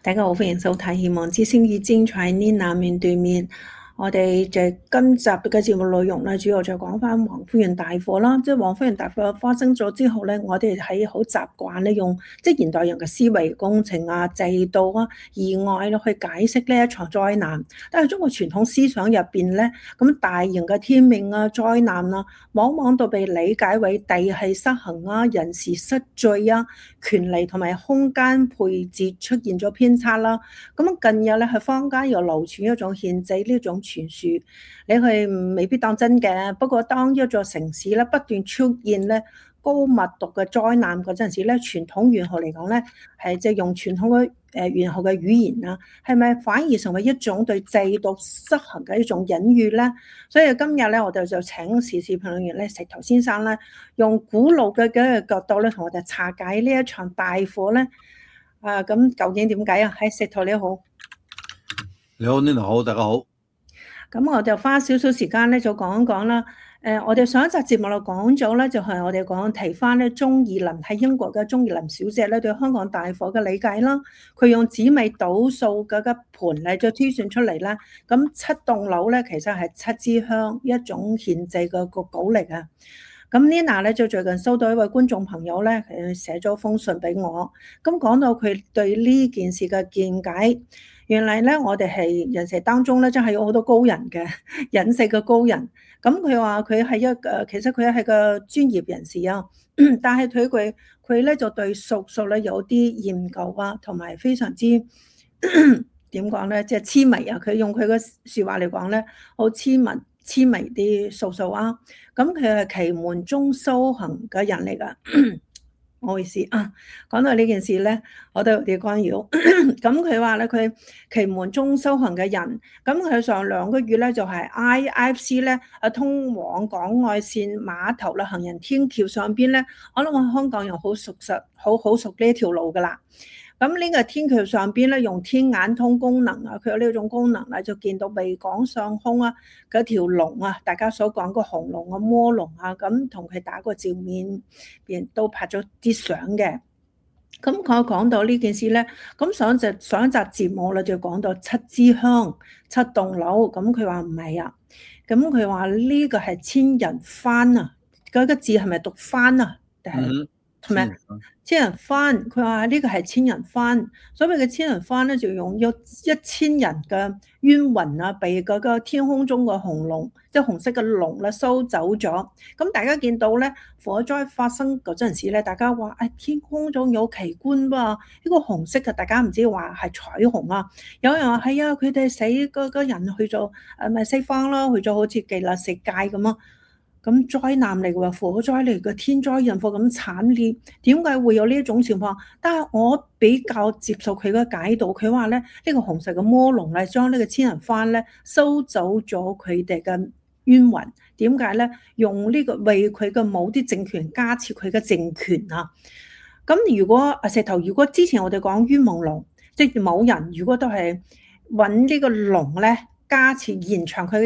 大家好，歡迎收睇《希望之聲與精彩Nina面對面》。我哋就今集嘅節目內容咧，主要就講翻黃福園大火啦。即係黃福園大火發生咗之後咧，我哋喺好習慣咧用即係現代人嘅思維、工程啊、制度啊、意外咯去解釋呢一場災難。但係中國傳統思想入邊咧，咁大型嘅天命啊、災難啊，往往都被理解為地氣失衡啊、人事失序啊、權利同埋空間配置出現咗偏差啦。咁近日咧，喺坊間又流傳一種獻祭呢種傳說，你係未必當真嘅。不過當一座城市咧不斷出現咧高密度嘅災難嗰陣時咧，傳統玄學嚟講咧，係即係用傳統嘅玄學嘅語言啊，係咪反而成為一種對制度失衡嘅一種隱喻咧？所以今日咧，我哋就請時事評論員咧石頭先生咧，用古老嘅角度咧，同我哋拆解呢一場大火咧。咁究竟點解啊？係石頭你好， 你好 Nina 好，大家好。 咁我就花少少時間咧，就講一講啦。我哋上一集節目就講咗咧，就係我哋提翻咧鍾義林喺英國嘅鍾義林小姐咧對香港大火嘅理解啦。佢用紫微斗數嘅盤嚟再推算出嚟啦。咁7棟樓咧，其實係7支香一種獻祭嘅個稿嚟啊。咁 Nina 咧就最近收到一位觀眾朋友咧，寫咗封信俾我，咁講到佢對呢件事嘅見解。原來咧，我哋係人世當中咧，真係有好多高人嘅隱世嘅高人。咁佢話佢係其實佢係個專業人士啊，但係佢咧就對術數咧有啲研究啊，同埋非常之點講咧，即係痴迷啊。佢用佢嘅説話嚟講咧，好痴迷啲術數啊。咁佢係奇門中修行嘅人嚟㗎。唔好意思啊，講到呢件事咧，我都有啲干擾。咁佢話咧，佢奇門中修行嘅人，咁佢上2個月咧就係 IFC 咧通往港外線碼頭啦，行人天橋上邊咧，我諗我香港人好熟呢一條路噶啦。咁呢個天橋上邊咧，用天眼通功能啊，佢有呢種功能咧，就見到維港上空啊嗰條龍啊，大家所講個紅龍啊、魔龍啊，咁同佢打個照面，便都拍咗啲相嘅。咁佢講到呢件事咧，咁上一集節目咧就講到7支香、7棟樓，咁佢話唔係啊，咁佢話呢個係千人幡啊，嗰個字係咪讀幡啊？定係係咪？千人幡，佢話呢個係千人幡，所謂嘅千人幡咧就用咗1000人嘅冤魂啊，被嗰個天空中嘅紅龍，即係紅色嘅龍咧收走咗。咁大家見到咧火災發生嗰陣時咧，大家話天空中有奇觀噃，呢個紅色嘅大家唔知話係彩虹啊。有人話係啊，佢哋死嗰個人去咗咪西方啦，去咗好似極樂世界咁啊。咁災難嚟嘅，火災嚟嘅，天災人禍咁慘烈，點解會有呢一種情況？但係我比較接受佢嘅解讀，佢話咧呢個紅色嘅魔龍咧，將呢個千人幡咧收走咗佢哋嘅冤魂。點解咧？用呢個為佢嘅某啲政權加持佢嘅政權啊。咁如果石頭，如果之前我哋講冤夢龍，即係某人如果都係揾呢個龍咧加持延長佢嘅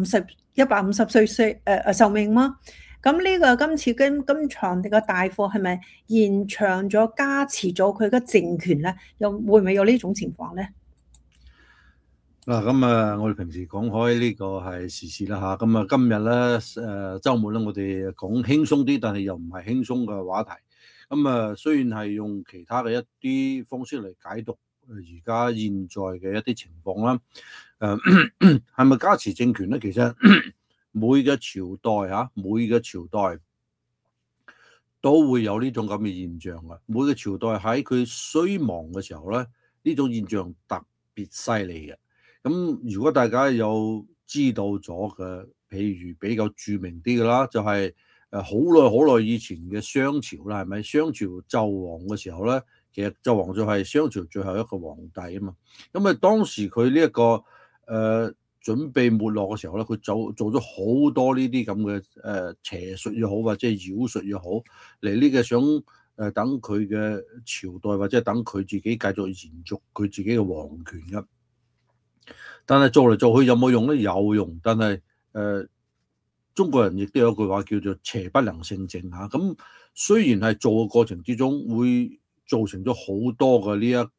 150歲壽命嗎？咁呢個今次今場嘅大火係咪延長咗加持咗佢嘅政權咧？又會唔會有呢種情況咧？ 嗱，咁我哋平時講開呢個係時事啦嚇，咁今日咧週末咧，我哋講輕鬆啲，但係又唔係輕鬆嘅話題。咁雖然係用其他嘅一啲方式嚟解讀而家現在嘅一啲情況啦，係咪加持政權咧？其實每個朝代都會有呢種咁嘅現象嘅。每個朝代喺佢衰亡嘅時候咧，呢種現象特別犀利嘅。咁如果大家有知道咗嘅，譬如比較著名啲嘅啦，就係好耐以前嘅商朝啦，係咪？商朝紂王嘅時候咧，其實紂王就係商朝最後一個皇帝啊嘛。咁當時佢呢一個準備沒落嘅時候咧，佢做咗好多呢啲咁嘅邪術也好，或者係妖術也好，嚟呢個想等佢嘅朝代或者等佢自己繼續延續佢自己嘅皇權嘅。但係做嚟做去有冇用咧？有用，但係中國人亦都有句話叫做邪不能勝正嚇。咁雖然係做嘅過程之中會造成咗好多嘅呢一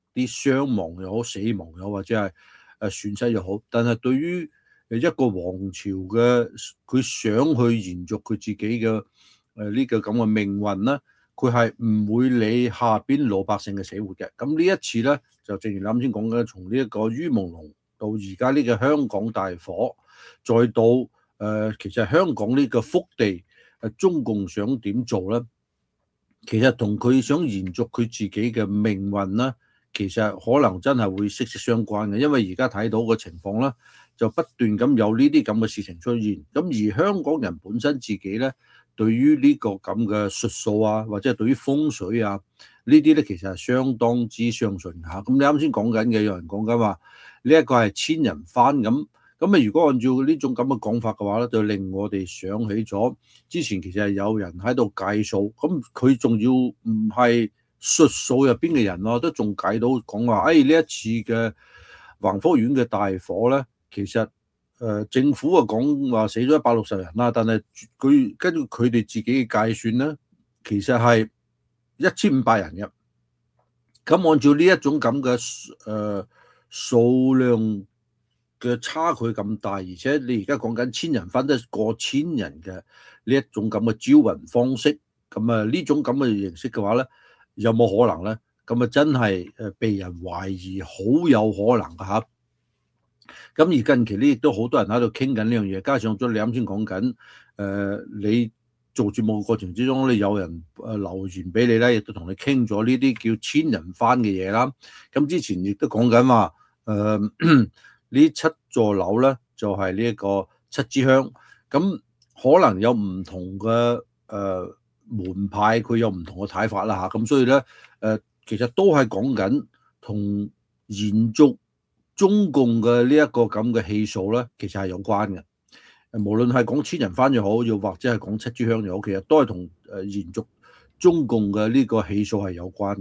啲傷亡又好、死亡又好，或者係損失又好。但係對於一個王朝嘅佢想去延續佢自己嘅呢個咁嘅命運咧，佢係唔會理下邊老百姓嘅死活嘅。咁呢一次咧，就正如你啱先講嘅，從呢一個於朦朧到而家呢個香港大火，再到其實香港呢個福地，中共想點做咧？其實同佢想延續佢自己嘅命運咧，其實可能真係會息息相關嘅。因為而家睇到嘅情況咧，就不斷咁有呢啲咁嘅事情出現。咁而香港人本身自己咧，對於呢個咁嘅術數啊，或者係對於風水啊呢啲咧，其實係相當之相信嚇。咁你啱先講緊嘅，有人講緊話呢一個係千人幡咁。咁啊，如果按照呢種咁嘅講法嘅話咧，就令我哋想起咗之前其實係有人喺度計數，咁佢仲要唔係術數入邊嘅人咯，都仲計到講話，呢一次嘅橫福苑嘅大火咧，其實政府啊講話死咗160人啦，但係佢根據佢哋自己嘅計算咧，其實係1500人嘅。咁按照呢一種咁嘅數量嘅差距咁大，而且你而家講緊千人幡都係過千人嘅呢一種咁嘅招魂方式，咁啊呢種咁嘅形式嘅話咧，有冇可能咧？咁啊真係被人懷疑好有可能㗎嚇。咁而近期呢亦都好多人喺度傾緊呢樣嘢，加上咗你啱先講緊你做節目嘅過程之中咧，有人留言俾你咧，亦都同你傾咗呢啲叫千人幡嘅嘢啦。咁之前亦都講緊話呢7座樓咧就係呢一個7支香，咁可能有唔同嘅門派，佢有唔同嘅睇法啦嚇。咁所以咧其實都係講緊同延續中共嘅呢一個咁嘅氣數咧，其實係有關嘅。無論係講千人幡又好，又或者係講7支香又好，其實都係同延續中共嘅呢個氣數係有關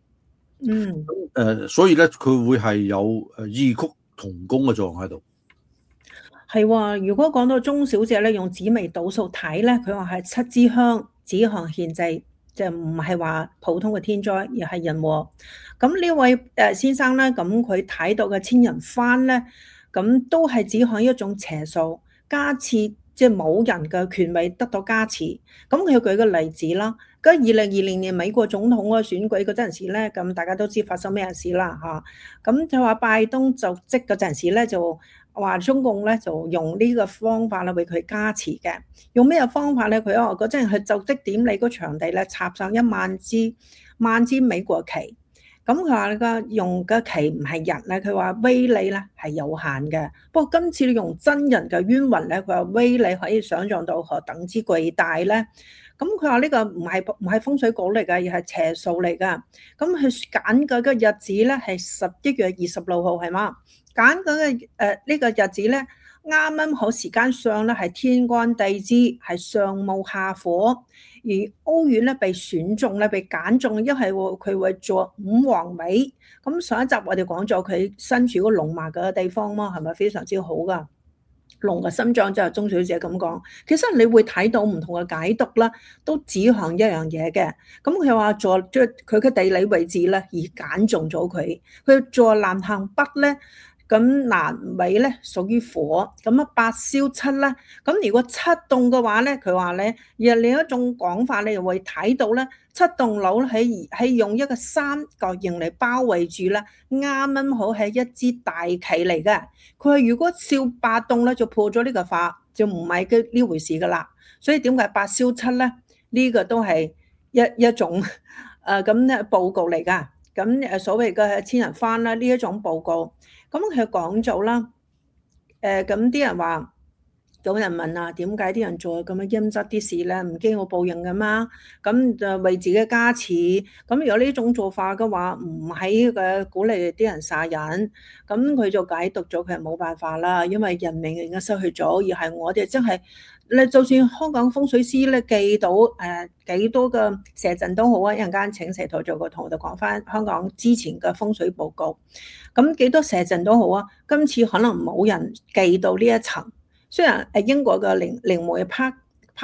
嘅。所以咧佢會係有異曲同工嘅作用喺度。 係喎，如果講到鍾小姐咧，用紫微斗數睇咧，佢話係7支香，紫航獻祭，就唔係話普通嘅天災，而係人禍。咁呢位先生咧，咁佢睇到嘅千人幡咧，咁都係指向一種邪數加持，即係冇人嘅權威得到加持。咁佢舉個例子啦，咁2020年美國總統嘅選舉嗰陣時咧，咁大家都知發生咩事啦嚇。咁就話拜登就職嗰陣時咧，就話中共咧就用呢個方法咧為佢加持嘅。用咩方法咧？佢話嗰陣去就職典禮個場地咧插上1萬支美國旗。咁佢話個用嘅旗唔係人咧，佢話威力咧係有限嘅。不過今次用真人嘅冤魂咧，佢話威力可以想像到何等之巨大咧。咁佢話呢個唔係風水稿嚟㗎，而係邪數嚟㗎。咁佢揀嗰個日子咧係11月26號係嘛？揀嗰個呢個日子咧，啱啱好時間上咧係天干地支，係上木下火，而歐月咧被選中咧被揀中，因為佢會做五黃尾。咁上一集我哋講咗佢身處個龍脈嘅地方嘛，係咪非常之好㗎？龍嘅心臟就係鍾小姐咁講，其實你會睇到唔同嘅解讀啦，都指向一樣嘢嘅。咁佢話坐即係佢嘅地理位置咧，而揀中咗佢。佢坐南向北咧，咁南尾咧屬於火，咁8燒7咧。咁如果7棟嘅話咧，佢話咧，而另一種講法你又會睇到咧，7棟樓係用一個三角形嚟包圍住咧，啱啱好係一支大旗嚟嘅。佢話如果燒8棟咧，就破咗呢個法，就唔係呢回事噶啦。所以點解8燒7咧？呢個都係一種咁咧報告嚟噶。咁所謂嘅千人幡啦，呢一種報告。咁佢講咗啦，咁啲人話，有人問啊，點解啲人做咁樣陰質啲事咧？唔驚我報應㗎嘛？咁就為自己加持。咁如果呢種做法嘅話，唔係嘅鼓勵啲人殺人，咁佢就解讀咗佢係冇辦法啦，因為人命已經失去咗，而係我哋真係你就算香港風水師咧記到幾多個蛇陣都好啊，一陣間請蛇台做個同我哋講翻香港之前嘅風水報告。咁幾多蛇陣都好啊，今次可能冇人記到呢一層。雖然英國嘅靈媒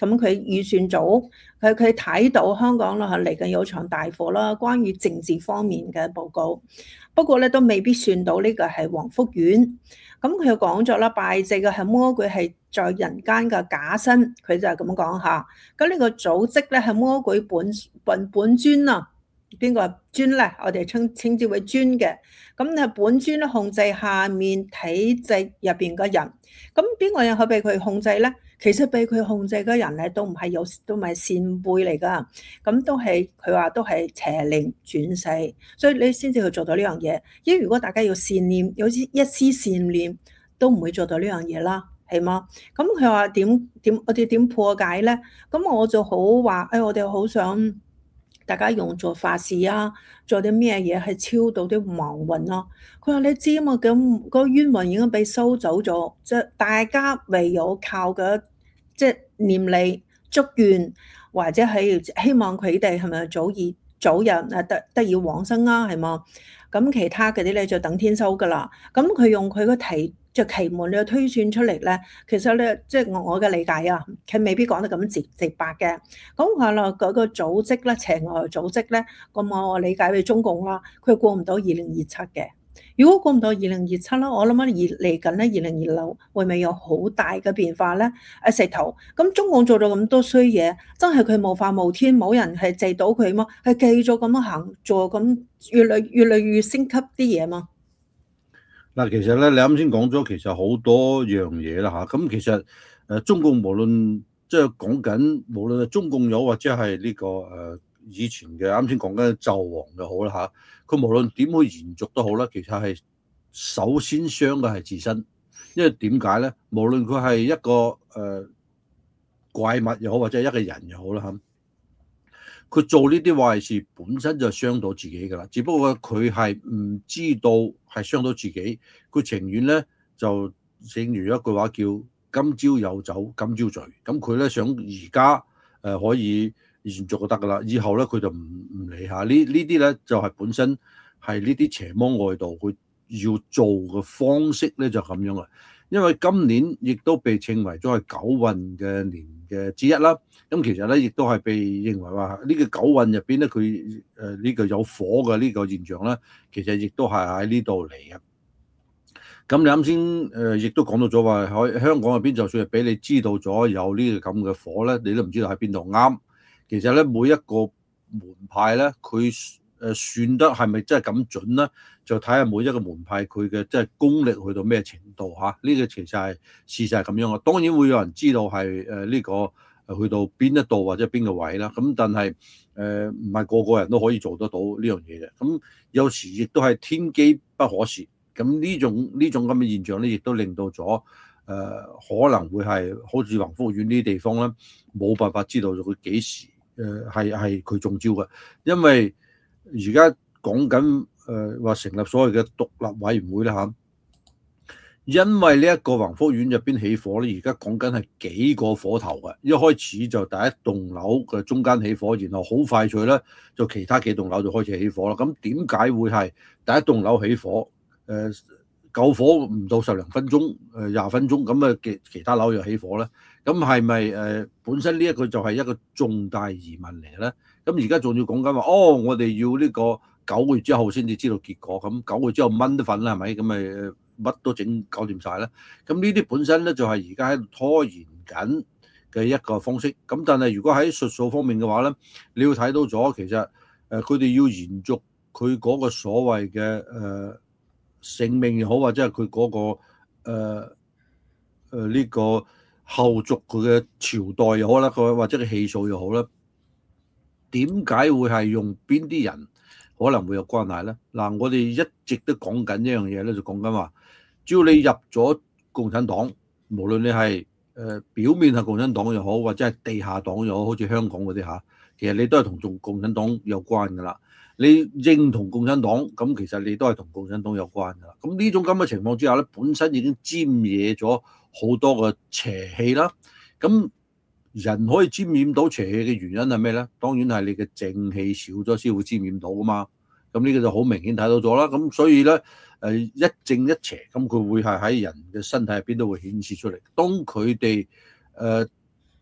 咁佢預算組佢睇到香港啦嚟緊有場大火啦，關於政治方面嘅報告，不過咧都未必算到呢個係黃福園。咁佢又講咗啦，拜祭嘅係魔鬼係在人間嘅假身，佢就係咁講下。咁呢個組織咧係魔鬼本尊啊，邊個係尊咧？我哋稱之為尊嘅。咁係本尊咧控制下面體制入邊嘅人。咁邊個人可以被佢控制咧？其實被佢控制嘅人咧都唔係善輩嚟噶，咁都係佢話都係邪靈轉世，所以你先至去做到呢樣嘢。因為如果大家要善念，有一絲善念，都唔會做到呢樣嘢啦，係嘛？咁佢話我哋點破解咧？咁我就好話，我哋好想大家用做法事啊，做啲咩嘢係超度啲亡魂咯。佢話你知嘛？咁個冤魂已經被收走咗，即係大家唯有靠嘅即係念力祝願，或者係希望佢哋係咪早日得以往生啊？係嘛？咁其他嗰啲咧就等天收噶啦。咁佢用佢個奇門嚟推算出嚟咧，其實咧即係我嘅理解啊，佢未必講得咁直白嘅。咁話啦，嗰個組織咧，邪外組織咧，咁我理解為中共啦，佢過唔到2027嘅。如果過唔到2027啦，我諗嚟緊咧2026會唔會有好大嘅變化咧？石頭咁中共做到咁多衰嘢，真係佢無法無天，冇人係制到佢嘛？係繼續咁樣行做，咁越嚟越升級啲嘢嘛？ 嗱，其實咧，你啱先講咗，其實好多樣嘢啦嚇。咁其實中共無論即係講緊，無論係中共有或者係呢個以前嘅啱先講緊紂王又好啦嚇，佢無論點去延續都好啦，其實係首先傷嘅係自身，因為點解咧？無論佢係一個怪物又好，或者係一個人又好啦嚇。佢做呢啲壞事本身就傷到自己㗎啦，只不過佢係唔知道係傷到自己，佢情願咧就正如一句話叫今朝有酒今朝醉，咁佢咧想而家可以延續就得㗎啦，以後咧佢就唔理下呢啲咧就係本身係呢啲邪魔外道佢要做嘅方式咧就咁樣啦，因為今年亦都被稱為咗係九運嘅年嘅之一啦。咁其實咧，亦都係被認為話呢個九運入邊咧，佢呢個有火嘅呢個現象咧，其實亦都係喺呢度嚟嘅。咁你啱先亦都講到咗話，喺香港入邊，就算係俾你知道咗有呢個咁嘅火咧，你都唔知道喺邊度啱。其實咧，每一個門派咧，佢算得係咪真係咁準咧？就睇下每一個門派佢嘅即係功力去到咩程度嚇。呢個其實係事實係咁樣嘅。當然會有人知道係呢個。去到邊一度或者邊個位啦，咁但係唔係個個人都可以做得到呢樣嘢嘅，咁有時亦都係天機不可泄，咁呢種咁嘅現象咧，亦都令到咗可能會係好似宏福苑呢啲地方咧，冇辦法知道佢幾時係佢中招嘅，因為而家講緊話成立所謂嘅獨立委員會啦嚇。因為呢一個宏福苑入邊起火咧，而家講緊係幾個火頭嘅，一開始就第一棟樓嘅中間起火，然後好快脆咧就其他幾棟樓就開始起火啦。咁點解會係第一棟樓起火？救火唔到10零分鐘，20分鐘咁啊，其他樓又起火咧？咁係咪本身呢一個就係一個重大疑問嚟嘅咧？咁而家仲要講緊話，我哋要呢個9個月之後先至知道結果，咁9個月之後蚊都瞓啦，係咪？咁咪乜都搞掂晒咧？咁呢啲本身咧就係而家喺度拖延緊嘅一個方式。咁但係如果喺術數方面嘅話咧，你要睇到咗其實佢哋要延續佢嗰個所謂嘅性命又好，或者係佢嗰個呢個後續佢嘅朝代又好啦，佢或者嘅氣數又好啦，點解會係用邊啲人可能會有關係咧？嗱，我哋一直都講緊一樣嘢咧，就講緊話，只要你入咗共產黨，無論你係表面係共產黨又好，或者係地下黨又好，好似香港嗰啲嚇，其實你都係同共產黨有關噶啦。你認同共產黨，咁其實你都係同共產黨有關噶啦。咁呢種咁嘅情況之下咧，本身已經沾惹咗好多個邪氣啦。咁人可以沾染到邪氣嘅原因係咩咧？當然係你嘅正氣少咗先會沾染到噶嘛。咁呢個就好明顯睇到咗啦。咁所以咧，一正一邪，咁佢會係喺人嘅身體入邊都會顯示出嚟。當佢哋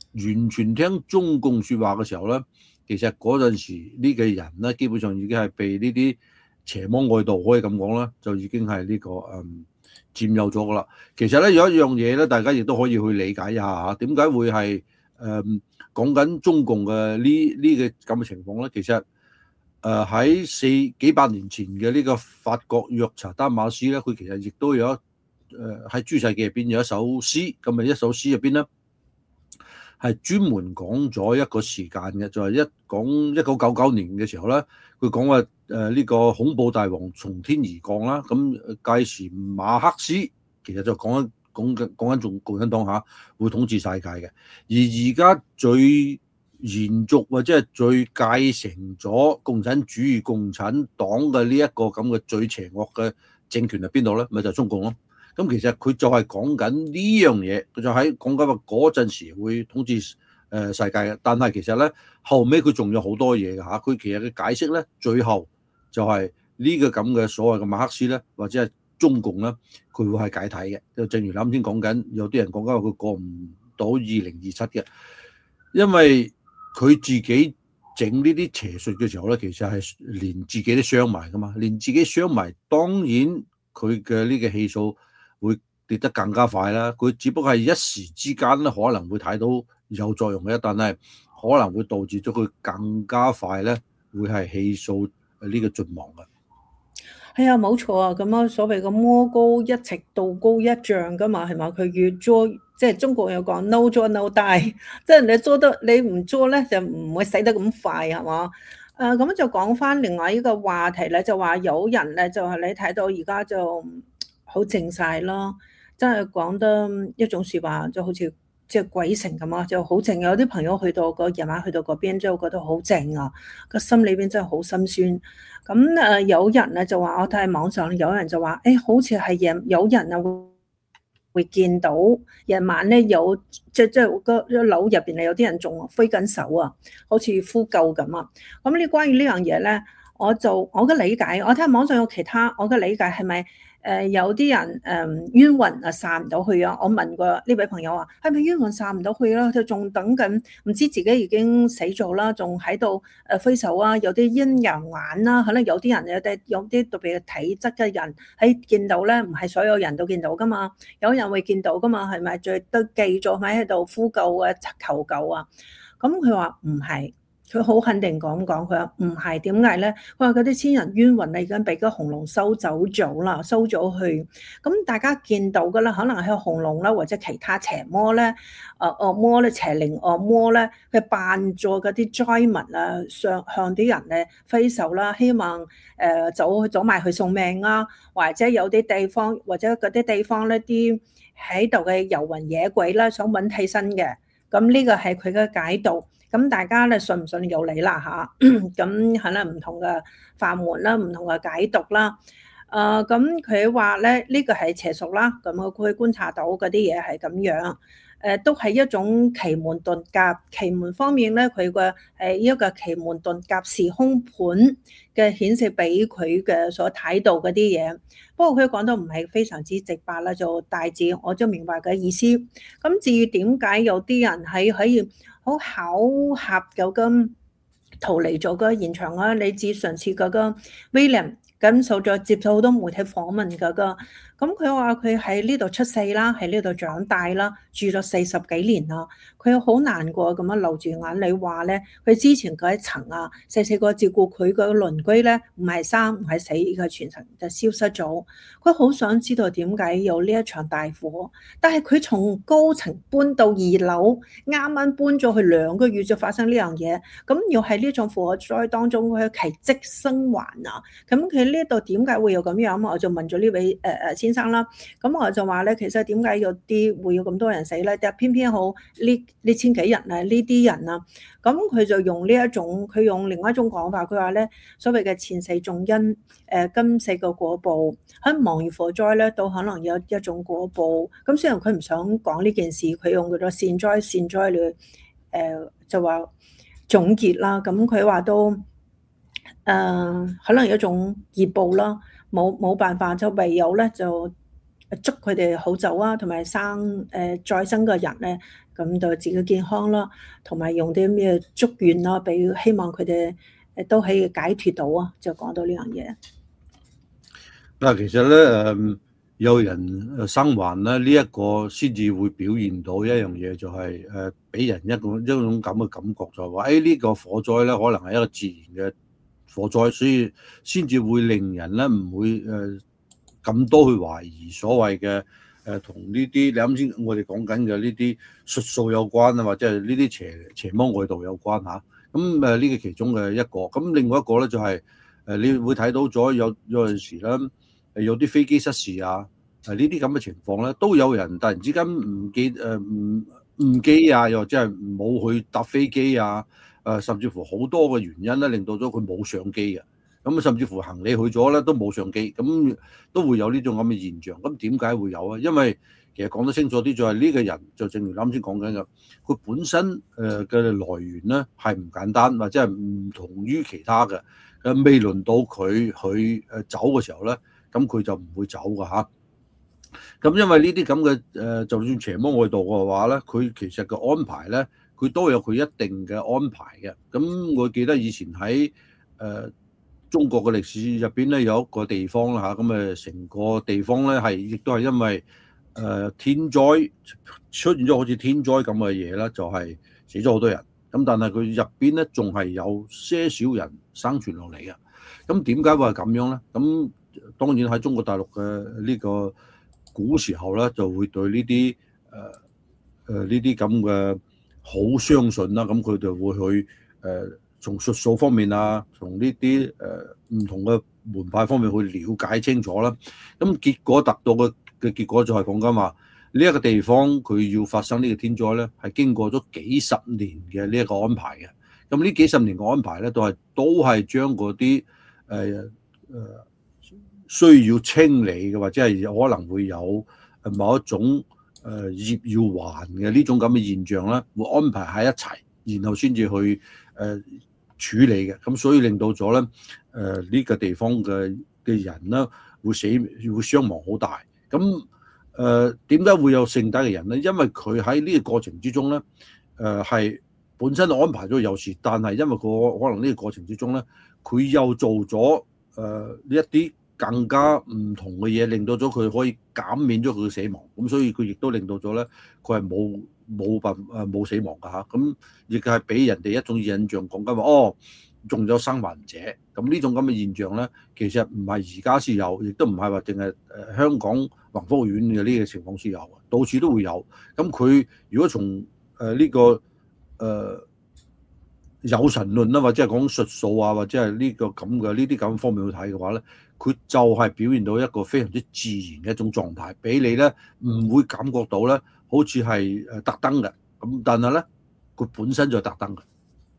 完全聽中共説話嘅時候咧，其實嗰陣時呢個人咧，基本上已經係被呢啲邪魔外道可以咁講啦，就已經係佔有咗噶啦。其實咧有一樣嘢咧，大家亦都可以去理解一下嚇，點解會係講緊中共嘅呢個咁嘅情況咧？其實喺幾百年前嘅呢個法國約查丹馬斯咧，佢其實亦都有喺諸世紀入邊有一首詩，咁啊一首詩入邊咧係專門講咗一個時間嘅，就係講1999年嘅時候咧，佢講話呢個恐怖大王從天而降啦，咁屆時馬克思其實就講緊仲共產黨下會統治世界嘅，而而家最延續或者係最繼承咗共產主義共產黨嘅呢一個咁嘅最邪惡嘅政權係邊度咧？咪就係中共咯。咁其實佢就係講緊呢樣嘢，佢就喺講緊話嗰陣時會統治世界嘅。但係其實咧後尾佢仲有好多嘢嘅嚇，佢其實嘅解釋咧最後就係呢個咁嘅所謂嘅馬克思咧，或者係中共咧，佢會係解體嘅。就正如啱先講緊，有啲人講緊話佢過唔到2027嘅，因為佢自己整呢啲邪術嘅時候咧，其實係連自己都傷埋噶嘛，連自己傷埋，當然佢嘅呢個氣數會跌得更加快啦。佢只不過係一時之間咧，可能會睇到有作用嘅，但係可能會導致咗佢更加快咧，會係氣數呢個盡亡嘅。 係啊，冇錯啊，咁啊，所謂嘅魔高一尺，道高一丈噶嘛，係嘛？佢越做，即係中國有講 no 做 no die，即係你唔做咧，就唔會死得咁快，係嘛？咁就講翻另外一個話題咧，就話有人咧，就係你睇到而家就好靜晒咯，真係講得一種説話，就好似即係鬼城咁啊，就好靜。有啲朋友去到夜晚去到嗰邊，之後覺得好靜啊，個心裏邊真係好心酸。咁有人咧就話，我睇網上有人就話，好似係有人啊會見到夜晚咧有即係個樓入邊有啲人仲揮緊手啊，好似呼救咁啊。咁呢關於呢樣嘢咧，我嘅理解，我睇下網上有其他，我嘅理解係咪？有啲人冤魂啊散唔到去啊！我問過呢位朋友話：係咪冤魂散唔到去啦？佢仲等緊，唔知自己已經死咗啦，仲喺度揮手啊！有啲陰陽眼啦，可能有啲人有啲特別嘅體質嘅人喺見到咧，唔係所有人都見到噶嘛，有人會見到噶嘛，係咪？最都記咗喺度呼救啊、求救啊！咁佢話唔係。佢好肯定講，佢話唔係，點解咧？佢話嗰啲千人冤魂已經俾個紅龍收走咗啦，收咗去。咁大家見到嘅啦，可能係紅龍啦，或者其他邪魔咧，惡魔咧，邪靈惡魔咧，佢扮咗嗰啲災民啊，向啲人咧揮手啦，希望走埋去送命啊，或者有啲地方或者嗰啲地方咧啲喺度嘅遊魂野鬼啦，想揾替身嘅。咁呢個係佢嘅解讀。咁大家咧信唔信由你啦嚇，咁可能唔同嘅法門啦，唔同嘅解讀啦。咁佢話咧呢個係邪術啦，咁佢觀察到嗰啲嘢係咁樣，都係一種奇門遁甲。奇門方面咧，佢個一個奇門遁甲時空盤嘅顯示俾佢嘅所睇到嗰啲嘢。不過佢講到唔係非常之直白啦，就大致我就明白嘅意思。咁至於點解有啲人可以好巧合咁逃離咗個現場啊？你知上次嗰個 William 咁受咗接受好多媒體訪問嗰個，咁佢話佢喺呢度出世啦，喺呢度長大啦，住咗40幾年啦，佢好難過咁樣流住眼淚話咧，佢之前嗰一層啊，細個照顧佢個鄰居咧，唔係生唔係死，佢全程就消失咗。佢好想知道點解有呢一場大火，但係佢從高層搬到2樓，啱啱搬咗去2個月就發生呢樣嘢，咁又係呢種火災當中佢奇蹟生還啊！咁佢呢度點解會有咁樣？我就問咗呢位先生啦。咁我就話咧，其實點解有啲會有咁多人死咧？但係偏偏好呢千幾人啊，呢啲人啊，咁佢就用佢用另外一種講法，佢話咧所謂嘅前世種因，今世個果報，喺亡於火災咧都可能有一種果報。咁雖然佢唔想講呢件事，佢用嗰個善災嚟就話總結啦。咁佢話都可能有一種業報啦，冇辦法，就唯有咧就祝佢哋好走啊，同埋再生嘅人咧，咁就自己健康啦，同埋用啲咩祝願啦，希望佢哋都可以解脫到啊，就講到呢樣嘢。 嗱，其實咧有人生還咧，呢一個先至會表現到一樣嘢，就係俾人一種咁嘅感覺，就係話呢個火災咧，可能係一個自然嘅火災，所以先至會令人咧唔會咁多去懷疑所謂嘅同呢啲你啱先我哋講緊嘅呢啲術數有關啊，或者係呢啲邪魔外道有關嚇。咁呢個其中嘅一個，咁另外一個咧就係你會睇到咗有陣時咧。有啲飛機失事啊，呢啲咁嘅情況咧，都有人突然之間唔記啊，又或者係冇去搭飛機啊，甚至乎好多嘅原因咧，令到咗佢冇上機嘅。咁甚至乎行李去咗咧都冇上機，咁都會有呢種咁嘅現象。咁點解會有啊？因為其實講得清楚啲，就係呢個人就正如啱先講緊嘅，佢本身嘅來源咧係唔簡單，或者係唔同於其他嘅。未輪到佢去走嘅時候咧。咁佢就唔會走㗎嚇。咁因為呢啲咁嘅就算邪魔外道嘅話咧，佢其實嘅安排咧，佢都有佢一定嘅安排嘅。咁我記得以前喺中國嘅歷史入邊咧，有一個地方啦嚇，咁成個地方咧亦都係因為天災出現咗好似天災咁嘅嘢啦，就係死咗好多人。咁但係佢入邊咧仲係有些少人生存落嚟嘅。咁點解會係咁樣咧？咁當然喺中國大陸嘅呢個古時候咧，就會對呢啲呢啲咁嘅好相信啦。咁佢哋會去從術數方面啊，從呢啲唔同嘅門派方面去了解清楚啦。咁結果達到嘅結果就係講緊話呢一個地方佢要發生呢個天災咧，係經過咗幾十年嘅呢一個安排嘅。咁呢幾十年嘅安排咧，都係將嗰啲需要清理嘅，或者係可能會有某一種業要還嘅呢種咁嘅現象咧，會安排喺一齊，然後先至去處理嘅。咁所以令到咗咧呢個地方嘅人咧會傷亡好大。咁點解會有剩低嘅人咧？因為佢喺呢個過程之中咧係本身安排咗有事，但係因為可能呢個過程之中咧，佢又做咗呢一啲更加唔同嘅嘢，令到咗佢可以減免咗佢嘅死亡。咁所以佢亦都令到咗咧，佢係冇死亡㗎嚇。咁亦係俾人哋一種印象講緊話，仲有生還者。咁呢種咁嘅現象咧，其實唔係而家先有，亦都唔係話淨係香港宏福苑嘅呢個情況先有，到處都會有。咁佢如果從呢個有神論啦，或者係講術數啊，或者係呢啲咁方面去睇嘅話咧，佢就係表現到一個非常之自然嘅一種狀態，俾你咧唔會感覺到咧好似係特登嘅。咁但係咧，佢本身就係特登嘅。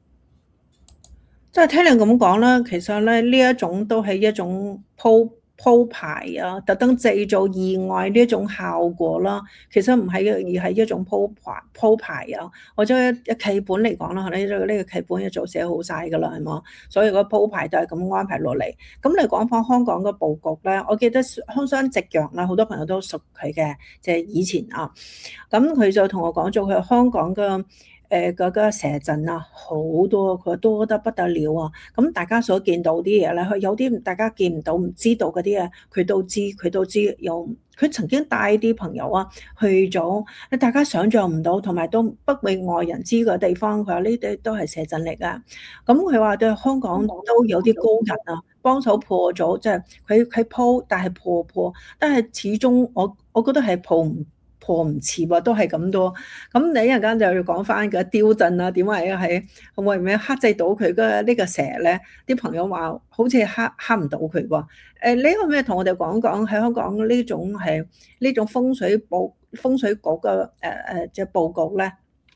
即係聽你咁講啦，其實咧呢一種都係一種鋪排啊，特登製造意外呢一種效果啦。其實唔係嘅，而係一種鋪排啊。或者一劇本嚟講啦，呢個劇本一早寫好晒㗎啦，係嘛？所以個鋪排就係咁安排落嚟。咁你講翻香港嘅佈局咧，我記得香山夕陽啦，好多朋友都熟佢嘅，即係以前啊。咁佢就同我講咗，佢香港嘅嗰個蛇陣啊，好多，佢多得不得了啊！咁大家所見到啲嘢咧，佢有啲大家見唔到、唔知道嗰啲嘢，佢都知。佢曾經帶啲朋友啊去咗，大家想像唔到，同埋都不為外人知嘅地方。佢話呢啲都係蛇陣嚟㗎。咁佢話對香港都有啲高人啊，幫手破咗，即係佢鋪，但係破，但係始終我覺得係破唔切喎，都係咁多。咁你一陣間就要講翻個雕陣啊，點解係會唔會克制到佢嘅呢個蛇咧？啲朋友話好似克唔到佢喎。你可唔可以同我哋講講喺香港呢種風水局嘅即係佈局咧？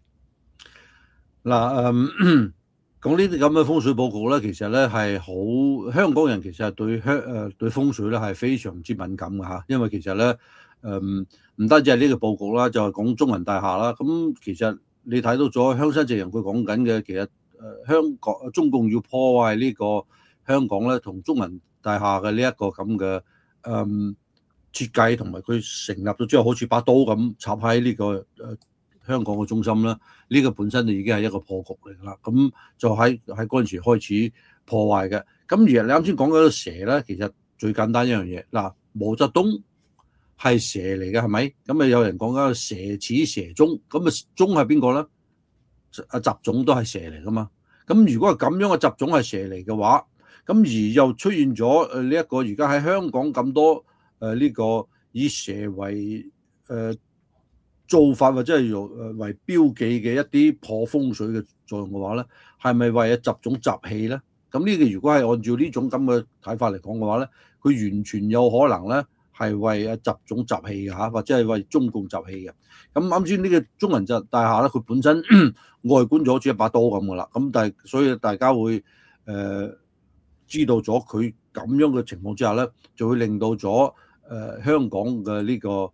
嗱講呢啲咁嘅風水佈局咧，其實咧係好香港人其實對風水咧係非常之敏感嘅嚇，因為其實咧唔單止係呢個佈局啦，就係講中銀大廈啦。咁其實你睇到咗香山夕陽佢講緊嘅，其實香港中共要破壞呢個香港咧，同中銀大廈嘅呢一個咁嘅設計同埋佢成立咗之後，好似把刀咁插喺呢個香港嘅中心啦。呢個本身就已經係一個破局嚟㗎啦。咁就喺嗰陣時開始破壞嘅。咁而你啱先講嗰個蛇咧，其實最簡單一樣嘢嗱，毛澤東係蛇嚟嘅係咪？咁啊有人講緊蛇始蛇終，咁啊終係邊個咧？阿習總都係蛇嚟噶嘛。咁如果係咁樣嘅習總係蛇嚟嘅話，咁而又出現咗呢一個而家喺香港咁多呢個以蛇為做法或者係用為標記嘅一啲破風水嘅作用嘅話咧，係咪為咗習總集氣咧？咁呢個如果係按照呢種咁嘅睇法嚟講嘅話咧，佢完全有可能咧係為阿習總集氣嘅嚇，或者係為中共集氣嘅。咁啱先呢個中銀大廈咧，佢本身外觀就好似一把刀咁噶啦。咁但係所以大家會知道咗佢咁樣嘅情況之下咧，就會令到咗香港嘅呢個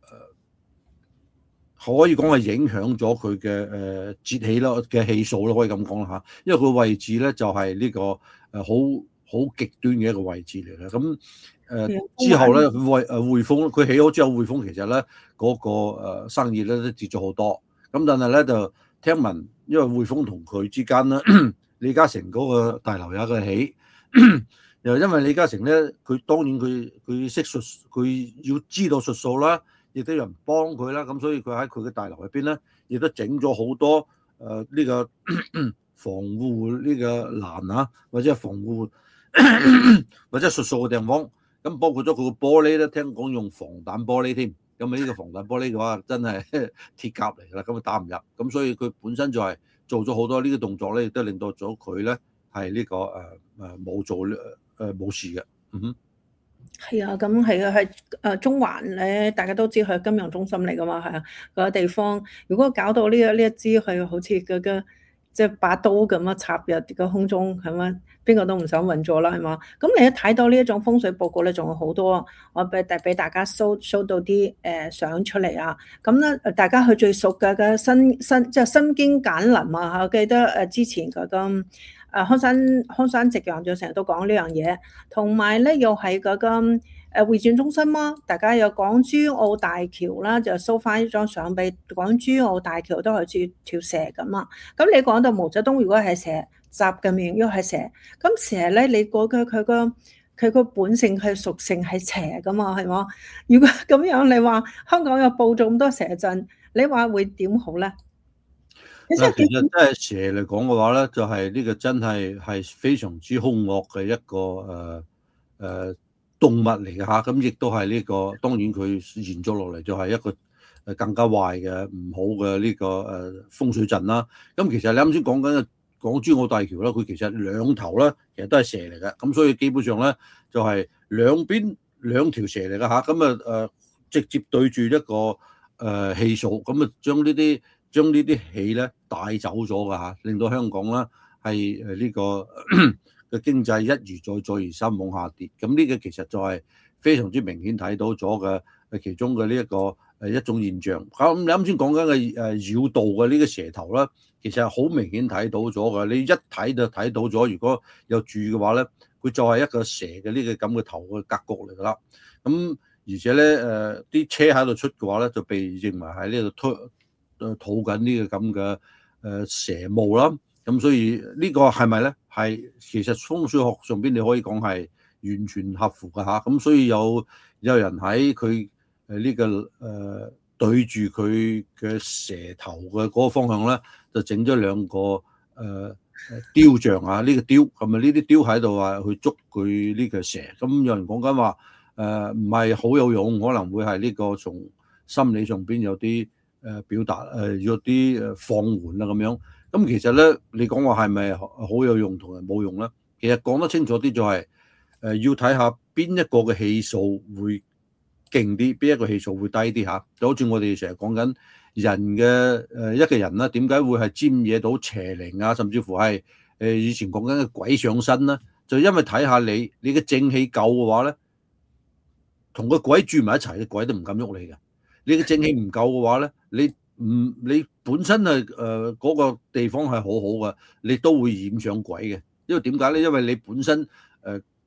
可以講係影響咗佢嘅節氣啦嘅氣數咯，可以咁講啦嚇。因為佢位置咧就係呢個好極端嘅一個位置嚟嘅。咁之後咧匯豐佢起好之後，匯豐其實咧嗰個生意咧都跌咗好多。咁但係咧就聽聞，因為匯豐同佢之間咧，李嘉誠嗰個大樓有一個起，又因為李嘉誠咧，佢當然佢識術，佢要知道術數啦。亦都有人幫佢啦，咁所以佢喺佢嘅大樓入邊咧，亦都整咗好多呢個防護呢個欄啊，或者係防護或者係術數嘅地方。咁包括咗佢個玻璃咧，聽講用防彈玻璃添。咁啊呢個防彈玻璃嘅話，真係鐵甲嚟㗎啦，咁啊打唔入。咁所以佢本身就係做咗好多呢啲動作咧，亦都令到咗佢咧係呢個冇做冇事嘅。 係啊，咁係啊，係中環咧，大家都知佢係金融中心嚟噶嘛，係啊，嗰個地方如果搞到呢一支係好似嗰個即係把刀咁樣插入個空中，係咪？邊個都唔想運作啦，係嘛？咁你一睇到呢一種風水報告咧，仲有好多，我俾大家 show 到啲相出嚟啊！咁咧，大家去最熟嘅即係身經簡林啊！我記得之前嗰個。康山夕陽就成日都講呢樣嘢，同埋咧又係嗰個會展中心咯。大家有港珠澳大橋啦，就 show 翻呢張相俾港珠澳大橋都係似條蛇咁啊。咁你講到毛澤東如果係蛇，習近平又係蛇，咁蛇咧你覺得佢個本性係屬性係邪噶嘛，係嘛？如果咁樣你話香港又佈咗咁多蛇陣，你話會點好咧？ 嗱，其實真係蛇嚟講嘅話咧，就係呢個真係非常之兇惡嘅一個動物嚟嘅嚇。咁亦都係呢個當然佢延續落嚟就係一個更加壞嘅唔好嘅呢個風水陣啦。咁其實你啱先講緊嘅港珠澳大橋啦，佢其實兩頭咧其實都係蛇嚟嘅。咁所以基本上咧就係兩邊兩條蛇嚟嘅嚇。咁直接對住一個氣數，咁啊將呢啲氣咧帶走咗㗎嚇，令到香港咧係呢個嘅經濟一而再而三往下跌。咁呢個其實就係非常之明顯睇到咗嘅其中嘅呢一個一種現象。咁你啱先講緊嘅繞道嘅呢個蛇頭咧，其實係好明顯睇到咗嘅。你一睇就睇到咗，如果有注意嘅話咧，佢就係一個蛇嘅呢個咁嘅頭嘅格局嚟㗎啦。咁而且咧啲車喺度出嘅話咧，就被認為喺呢度吐緊呢個咁嘅蛇霧啦。咁所以呢個係咪咧？係其實風水學上邊你可以講係完全合符嘅嚇。咁所以有人喺佢呢個對住佢嘅蛇頭嘅嗰個方向咧，就整咗兩個雕像啊。呢個雕係咪呢啲雕喺度啊？去捉佢呢個蛇。咁有人講緊話唔係好有用，可能會係呢個從心理上邊有啲表達有啲放緩啦咁樣。咁其實咧，你講話係咪好有用同埋冇用咧？其實講得清楚啲就係要睇下邊一個嘅氣數會勁啲，邊一個氣數會低啲嚇。就好似我哋成日講緊人嘅一個人啦，點解會係沾惹到邪靈啊，甚至乎係以前講緊嘅鬼上身啦，就因為睇下你嘅正氣夠嘅話咧，同個鬼住埋一齊嘅鬼都唔敢喐你嘅。你嘅正氣唔夠嘅話咧，你本身係嗰個地方係好好嘅，你都會染上鬼嘅。因為點解咧？因為你本身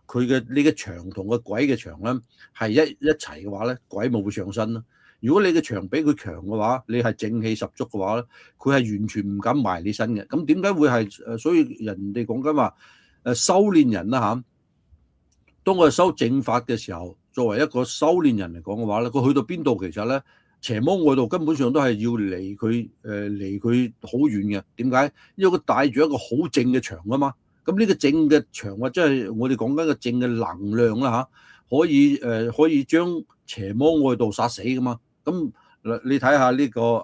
佢嘅你嘅牆同個鬼嘅牆咧係一齊嘅話咧，鬼咪會上身咯。如果你嘅牆比佢強嘅話，你係正氣十足嘅話咧，佢係完全唔敢埋你身嘅。咁點解會係所以人哋講緊話修煉人啦嚇，當我哋修正法嘅時候，作為一個修煉人嚟講嘅話咧，佢去到邊度其實咧邪魔外道根本上都係要離佢好遠嘅。點解？因為佢帶住一個好正嘅牆啊嘛。咁呢個正嘅牆或者係我哋講緊嘅正嘅能量啦嚇，可以將邪魔外道殺死噶嘛。咁你睇下呢個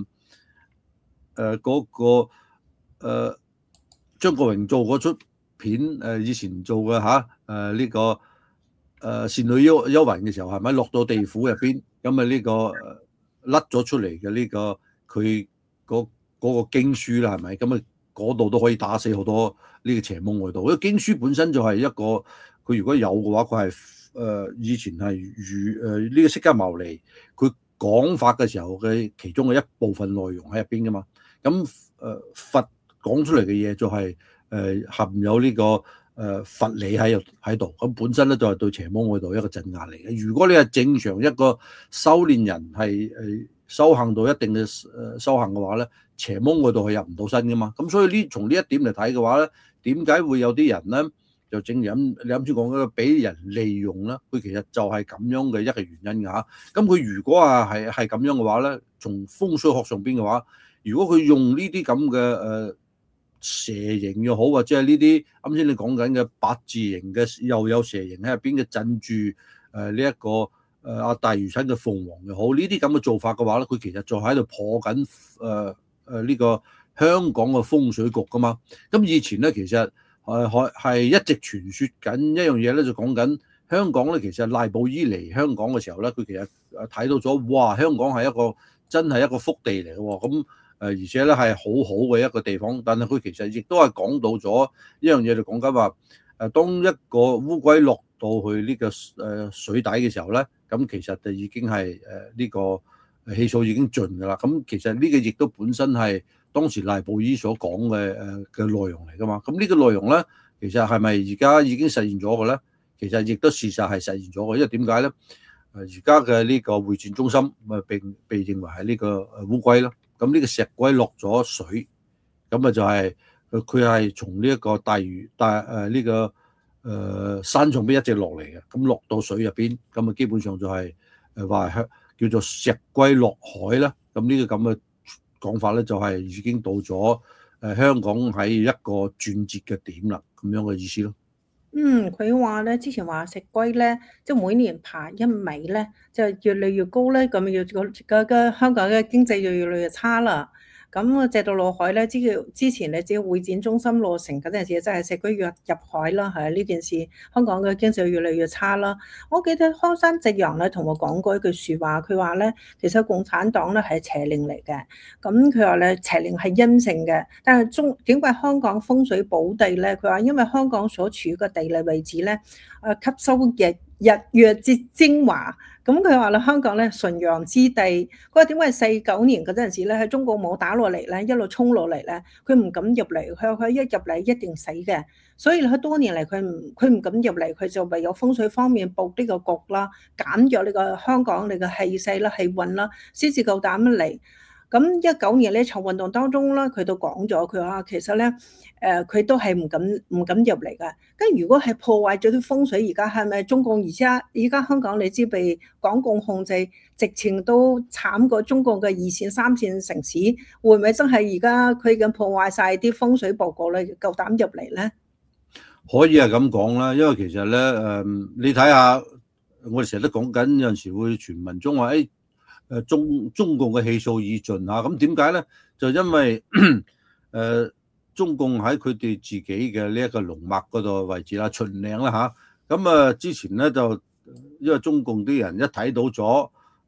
張國榮做嗰出片以前做嘅呢個倩女幽魂嘅時候係咪落到地府入邊？咁呢個甩咗出嚟嘅呢個佢嗰個經書啦，係咪？咁嗰度都可以打死好多呢個邪魔外道。因為經書本身就係一個佢如果有嘅話，佢係以前係呢個釋迦牟尼佢講法嘅時候嘅其中嘅一部分內容喺入邊噶嘛。咁佛講出嚟嘅嘢就係含有呢個佛理喺度，咁本身咧就係對邪魔外道一個鎮壓嚟嘅。如果你係正常一個修煉人係修行到一定嘅修行嘅話咧，邪魔外道係入唔到身噶嘛。咁所以從呢一點嚟睇嘅話咧，點解會有啲人咧就正如你啱先講嗰個俾人利用啦？佢其實就係咁樣嘅一個原因㗎嚇。咁佢如果係咁樣嘅話咧，從風水學上邊嘅話，如果佢用呢啲咁嘅蛇形又好，或者係呢啲啱先你講緊嘅八字形嘅又有蛇形喺入邊嘅鎮住呢一個阿大魚親嘅鳳凰又好，呢啲咁嘅做法嘅話咧，佢其實就喺度破緊呢個香港嘅風水局噶嘛。咁以前咧其實係一直傳説緊一樣嘢咧，就講緊香港咧，其實賴布衣嚟香港嘅時候咧，佢其實睇到咗，哇！香港係真係一個福地嚟嘅喎。咁而且咧係好好嘅一個地方，但係佢其實亦都係講到咗一樣嘢，就講緊話當一個烏龜落到去呢個水底嘅時候咧，咁其實就已經係呢個氣數已經盡㗎啦。咁其實呢個亦都本身係當時賴布衣所講嘅內容嚟㗎嘛。咁呢個內容咧，其實係咪而家已經實現咗嘅咧？其實亦都事實係實現咗嘅，因為點解咧？而家嘅呢個會展中心被認為係呢個烏龜咯。咁呢個石龜落咗水，咁就係佢係從呢一個呢個山上邊一直落嚟嘅，咁落到水入邊，咁基本上就係話叫做石龜落海啦。咁呢個咁嘅講法咧，就係已經到咗香港喺一個轉折嘅點啦，咁樣嘅意思咯。 佢話咧，之前話石龜咧，即係每年爬1米咧，就越嚟越高咧，咁個香港嘅經濟就越嚟越差啦。咁直到落海咧，之前咧，只要會展中心落成嗰陣時，真係石龜入海啦，係呢件事，香港嘅經濟越嚟越差啦。我記得康山夕陽咧同我講過一句説話，佢話咧，其實共產黨咧係邪靈嚟嘅，咁佢話咧邪靈係陰性嘅，但係點解香港風水寶地咧？佢話因為香港所處嘅地理位置咧，吸收日月之精華。咁佢話啦，香港咧純陽之地，佢話點解49年嗰陣時咧，喺中國冇打落嚟咧，一路衝落嚟咧，佢唔敢入嚟，佢一入嚟一定死嘅，所以佢多年嚟佢唔敢入嚟，佢就唯有風水方面佈呢個局啦，減弱呢個香港你嘅氣勢啦、氣運啦，先至夠膽嚟。咁19年呢場運動當中啦，佢都講咗，佢話其實咧，佢都係唔敢入嚟㗎。咁如果係破壞咗啲風水，而家係咪中共而家香港你知被港共控制，直情都慘過中國嘅2線、3線城市，會唔會真係而家佢已經破壞晒啲風水佈局咧，夠膽入嚟咧？ 可以係咁講啦，因為其實咧，你睇下，我哋成日都講緊，有陣時會傳聞中話，中共嘅氣數已盡嚇，咁點解咧？就因為中共喺佢哋自己嘅呢一個龍脈嗰度位置啦，秦嶺啦嚇，咁之前咧就因為中共啲人一睇到咗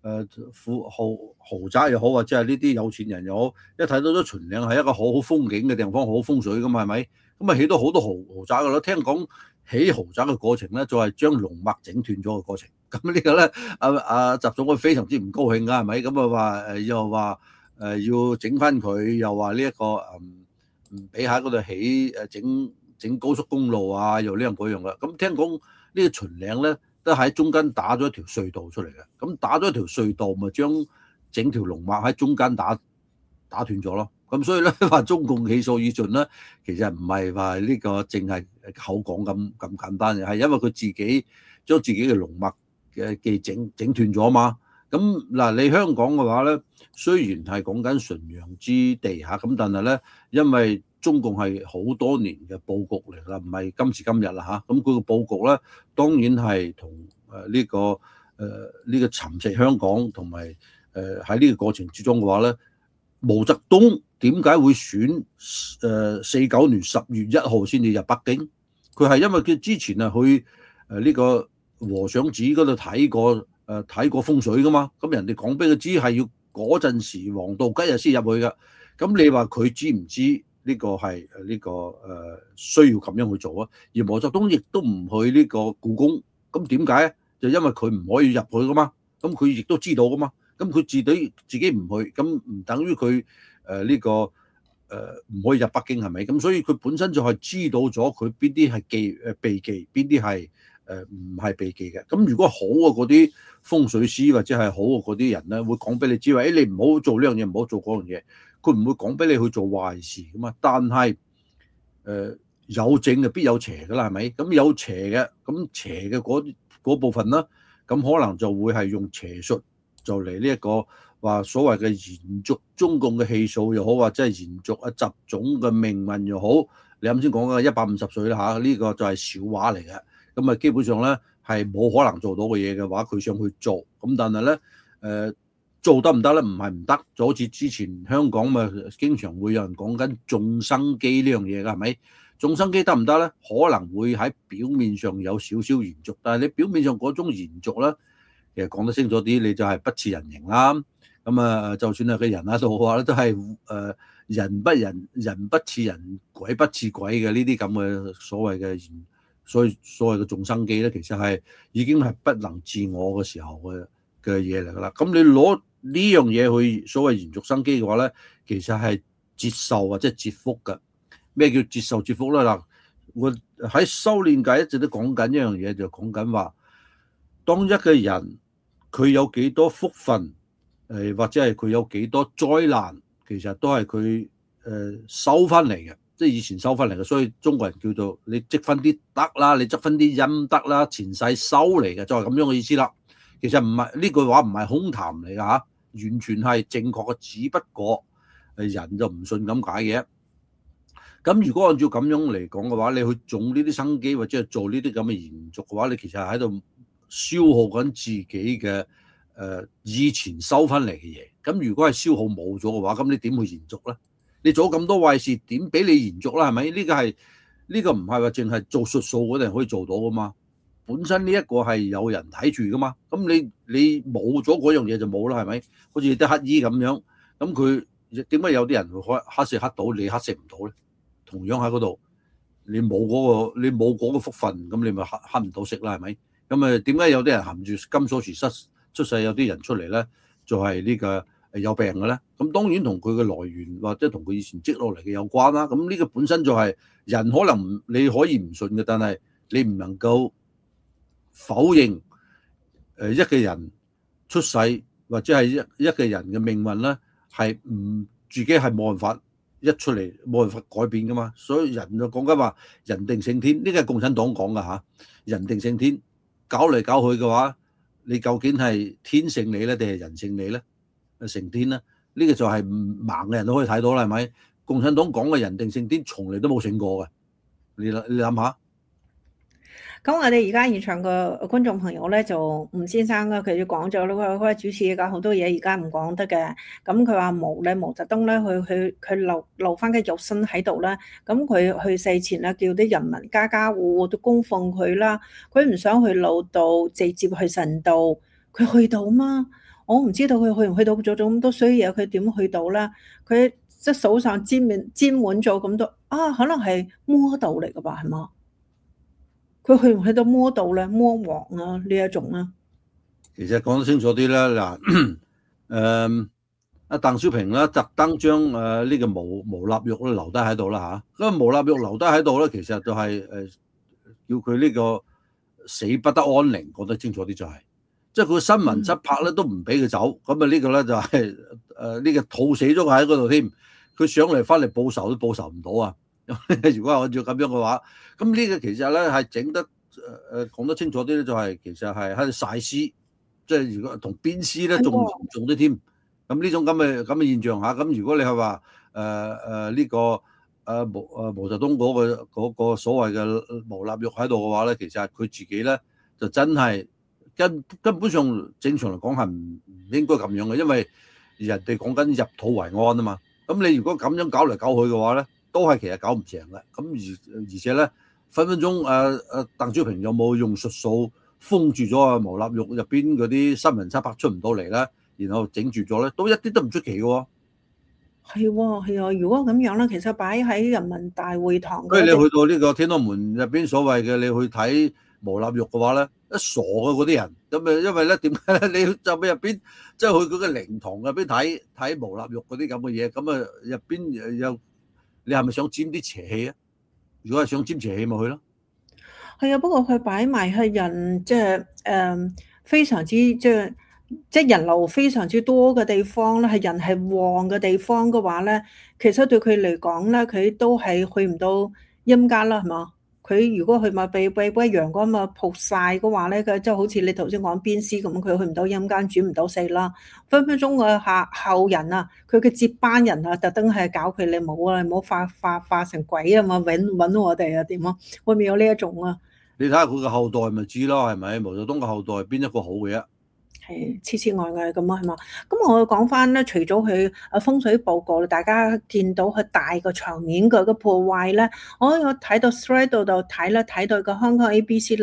豪宅又好，或者係呢啲有錢人又好，一睇到咗秦嶺係一個好好風景嘅地方，好風水噶嘛，係咪？咁起到好多豪宅噶啦，聽講起豪宅嘅過程咧，就係將龍脈整斷咗嘅過程。咁呢個咧，習總佢非常之唔高興㗎，係咪？咁話又話要整翻佢，又話呢一個唔俾喺嗰度起整整高速公路啊，又呢樣嗰樣嘅。咁聽講呢個秦嶺咧都喺中間打咗一條隧道出嚟嘅，咁打咗一條隧道咪將整條龍脈喺中間打斷咗咯。咁所以咧話中共氣數已盡咧，其實唔係話呢個淨係口講咁簡單嘅，係因為佢自己將自己嘅龍脈嘅整斷咗嘛。咁嗱，你香港嘅話咧，雖然係講緊純陽之地嚇，咁但係咧，因為中共係好多年嘅佈局嚟啦，唔係今時今日啦嚇。咁佢個佈局咧，當然係同呢個蠶食香港同埋喺呢個過程之中嘅話咧，毛澤東點解會選49年10月1號先至入北京？佢係因為佢之前啊去呢個和尚寺嗰度睇過風水噶嘛，咁人哋講俾佢知係要嗰陣時黃道吉日先入去噶。咁你話佢知唔知呢個係需要咁樣去做啊？而毛澤東亦都唔去呢個故宮，咁點解？就因為佢唔可以入去噶嘛，咁佢亦都知道噶嘛。咁佢自己唔去，咁唔等於佢唔可以入北京係咪？咁所以佢本身就係知道咗佢邊啲係避忌，邊啲係唔係避忌嘅。咁如果好嘅嗰啲風水師或者係好嘅嗰啲人咧，會講俾你知話，你唔好做呢樣嘢，唔好做嗰樣嘢。佢唔會講俾你去做壞事噶嘛。但係有正就必有邪噶啦，係咪？咁有邪嘅，咁邪嘅嗰部分啦，咁可能就會係用邪術就嚟呢一個話所謂嘅延續中共嘅氣數又好，或者係延續習總嘅命運又好。你啱先講嘅150歲啦嚇，呢個就係笑話嚟嘅。咁啊，基本上咧係冇可能做到嘅嘢嘅話，佢想去做，咁但係咧做得唔得咧？唔係唔得，就好似之前香港咪經常會有人講緊種生基呢樣嘢㗎，係咪？種生基得唔得咧？可能會喺表面上有少少延續，但係你表面上嗰種延續咧，其實講得清楚啲，你就係不似人形啦。咁啊，就算係個人喺度嘅話咧，都係人不人，人不似人，鬼不似鬼嘅呢啲咁嘅所謂嘅所謂嘅種生基咧，其實係已經係不能自我嘅時候嘅嘢嚟㗎啦。咁你攞呢樣嘢去所謂延續生機嘅話咧，其實係折壽或者折福㗎。咩叫折壽折福咧？嗱，我喺修煉界一直都講緊一樣嘢，就講緊話，當一個人佢有幾多福分，或者係佢有幾多災難，其實都係佢收翻嚟嘅，即係以前收翻嚟嘅。所以中國人叫做你積分啲德啦，你積分啲陰德啦，前世收嚟嘅，就係咁樣嘅意思啦。其實唔係呢句話唔係空談嚟㗎嚇，完全係正確嘅，只不過人就唔信咁解嘅。咁如果按照咁樣嚟講嘅話，你去種呢啲生機或者係做呢啲咁嘅延續嘅話，你其實係喺度消耗緊自己嘅以前收翻嚟嘅嘢。咁如果係消耗冇咗嘅話，咁你點去延續咧？你做咁多壞事，點俾你延續啦？係咪？呢個唔係話淨係做術數嗰啲人可以做到噶嘛？本身呢一個係有人睇住噶嘛。咁你冇咗嗰樣嘢就冇啦，係咪？好似啲乞衣咁樣，咁佢點解有啲人會乞食乞到，你乞食唔到咧？同樣喺嗰度，你冇嗰個福分，咁你咪乞唔到食啦，係咪？咁啊，點解有啲人含住金鎖匙出世，有啲人出嚟咧，就係呢個有病嘅咧？咁當然同佢嘅來源或者同佢以前積落嚟嘅有關啦。咁呢個本身就係人可能你可以唔信嘅，但係你唔能夠否認一個人出世或者係一個人嘅命運咧，係唔自己係冇辦法。一出嚟冇辦法改變噶嘛，所以人就講緊話人定勝天，呢個係共產黨講噶嚇。人定勝天，搞嚟搞去嘅話，你究竟係天勝你咧，定係人勝你咧？成天咧，呢個就係盲嘅人都可以睇到啦，係咪？共產黨講嘅人定勝天，從嚟都冇勝過嘅。你諗下。 咁我哋而家現場嘅觀眾朋友咧，就吳先生咧，佢就講咗啦，佢話主持而家好多嘢而家唔講得嘅。咁佢話毛澤東咧，佢留翻嘅肉身喺度啦。咁佢去世前咧，叫啲人民家家戶戶都供奉佢啦。佢唔想去老道，直接去神道。佢去到嘛？我唔知道佢去唔去到做咗咁多衰嘢，佢點去到啦？佢即係手上沾滿咗咁多啊，可能係魔道嚟噶吧？係嘛？佢去唔去到魔道咧？魔王啊呢一種啊？ 其實講得清楚啲啦，嗱， 鄧小平咧特登將呢個毛立玉咧留低喺度啦嚇。咁毛立玉留低喺度咧，其實就係叫佢呢個死不得安寧，講得清楚啲就係、即係佢新聞執拍咧都唔俾佢走。咁啊呢個咧就係呢個套死咗佢喺嗰度添。佢上嚟翻嚟報仇都報仇唔到啊！如果係按照咁樣嘅話，咁呢個其實咧係整得講得清楚啲咧，就係其實係喺度曬屍，即係如果同鞭屍咧仲嚴重啲添。咁呢種咁嘅現象下，咁如果你係話呢個毛澤東嗰個所謂嘅毛立玉喺度嘅話咧，其實佢自己咧就真係根本上正常嚟講係唔應該咁樣嘅，因為人哋講緊入土為安啊嘛。咁你如果咁樣搞嚟搞去嘅話咧，都係其實搞唔成嘅。咁而且咧分分鐘鄧小平有冇用術數封住咗毛立玉入邊嗰啲新聞輯拍出唔到嚟咧？然後整住咗咧，都一啲都唔出奇嘅喎。 係喎，係啊！如果咁樣咧，其實擺喺人民大會堂， 所以你去到呢個天安門入邊所謂嘅，你去睇毛立玉嘅話咧，一傻嘅嗰啲人咁啊，因為咧點解咧？你就喺入邊即係去嗰個靈堂入邊睇毛立玉嗰啲咁嘅嘢，咁啊入邊有你係咪想沾啲邪氣啊？如果係想沾邪氣，咪去咯。 係啊，不過佢擺埋係人即係非常之即係人流非常之多嘅地方咧，係人係旺嘅地方嘅話咧，其實對佢嚟講咧，佢都係去唔到陰間啦，係嘛？佢如果佢咪被陽光咪曝曬嘅話咧，佢即係好似你頭先講鞭屍咁，佢去唔到陰間，轉唔到世啦。分分鐘嘅後人啊，佢嘅接班人啊，特登係搞佢，你冇啊，你唔好化成鬼啊嘛，揾我哋啊點啊？會唔會有呢一種啊？ 你睇下佢嘅後代咪知咯，係咪？毛澤東嘅後代邊一個好嘅啊？ 係痴痴呆呆咁啊，係嘛？咁我講翻咧，除咗佢風水報告，大家見到佢大個場面嘅個破壞咧，我有睇到 thread 度睇到個香港 ABC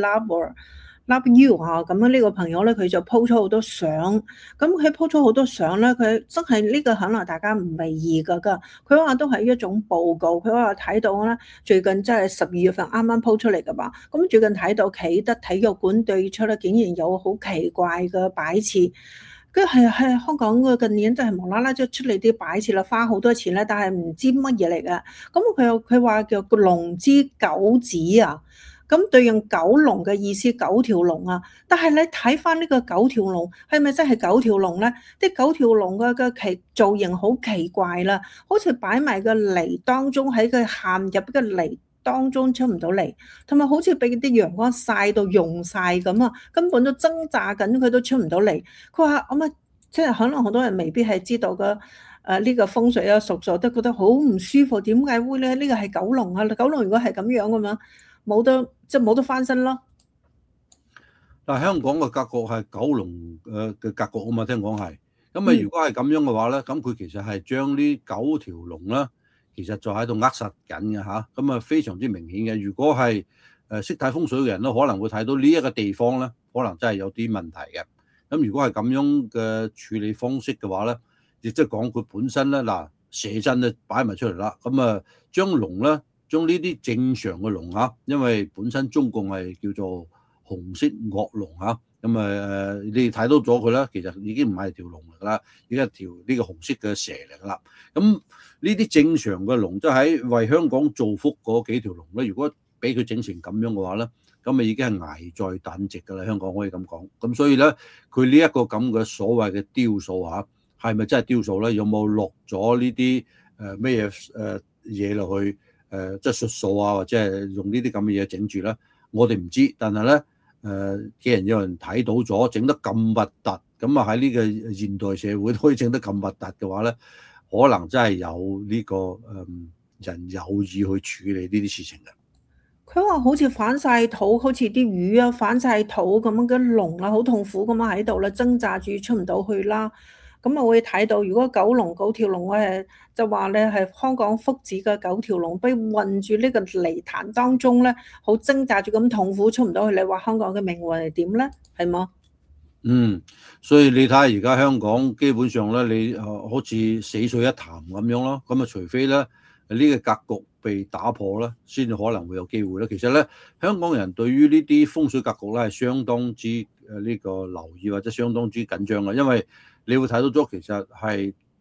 Love You 嚇，咁樣呢個朋友咧，佢就 po 咗好多相，咁佢 po 咗好多相咧，佢真係呢個可能大家唔為意㗎，佢話都係一種報告，佢話睇到咧最近真係12月份啱啱 po 出嚟㗎嘛，咁最近睇到啟德體育館對出咧，竟然有好奇怪嘅擺設。跟住係香港嘅近年真係無啦啦就出嚟啲擺設啦，花好多錢咧，但係唔知乜嘢嚟嘅。咁佢話叫龍之九子啊，咁對應九龍嘅意思，九條龍啊。但係你睇翻呢個九條龍係咪真係九條龍咧？啲九條龍嘅造型好奇怪啦，好似擺埋個泥當中，喺佢陷入嘅泥當中出唔到嚟，同埋好似俾啲陽光曬到溶晒咁啊，根本都掙扎緊，佢都出唔到嚟。佢話咁啊，即係可能好多人未必係知道嘅呢個風水啊，熟都覺得好唔舒服。點解會咧？呢個係九龍啊，九龍如果係咁樣嘅嘛，冇得翻身咯。 但係香港嘅格局係九龍嘅格局啊嘛，聽講係。咁啊，如果係咁樣嘅話咧，咁佢其實係將呢9條龍啦。其實就喺度扼實緊嘅嚇，咁啊非常之明顯嘅。如果係識睇風水嘅人都可能會睇到呢一個地方咧，可能真係有啲問題嘅。咁如果係咁樣嘅處理方式嘅話咧，亦即係講佢本身咧嗱，蛇陣就擺埋出嚟啦。咁啊將龍咧，將呢啲正常嘅龍嚇，因為本身中共係叫做紅色惡龍嚇，咁啊你睇到咗佢咧，其實已經唔係條龍嚟㗎啦，已經係條呢個紅色嘅蛇嚟㗎啦。咁呢啲正常嘅龍，即係喺為香港造福嗰幾條龍咧，如果俾佢整成咁樣嘅話咧，咁啊已經係危在旦夕㗎啦。香港可以咁講。咁所以咧，佢呢一個咁嘅所謂嘅雕塑嚇，係咪真係雕塑咧？有冇落咗呢啲咩嘢落去即係術數啊，或者係用呢啲咁嘅嘢整住咧？我哋唔知，但係咧既然有人睇到咗，整得咁核突，咁啊喺呢個現代社會都可以整得咁核突嘅話咧，可能真係有呢個人有意去處理呢啲事情嘅。 佢話好似反晒肚，好似啲魚啊反晒肚咁樣嘅龍啊，好痛苦咁樣喺度啦，掙扎住出唔到去啦。咁啊會睇到，如果九條龍，我係就話咧係香港福祉嘅9條龍，被困住呢個泥潭當中咧，好掙扎住咁痛苦出唔到去。你話香港嘅命運係點咧？係嗎？ 所以你睇下而家香港基本上咧，你好似死水一潭咁樣咯。咁啊，除非咧呢個格局被打破咧，先至可能會有機會咧。其實咧，香港人對於呢啲風水格局咧係相當之呢個留意或者相當之緊張嘅，因為你會睇到咗其實係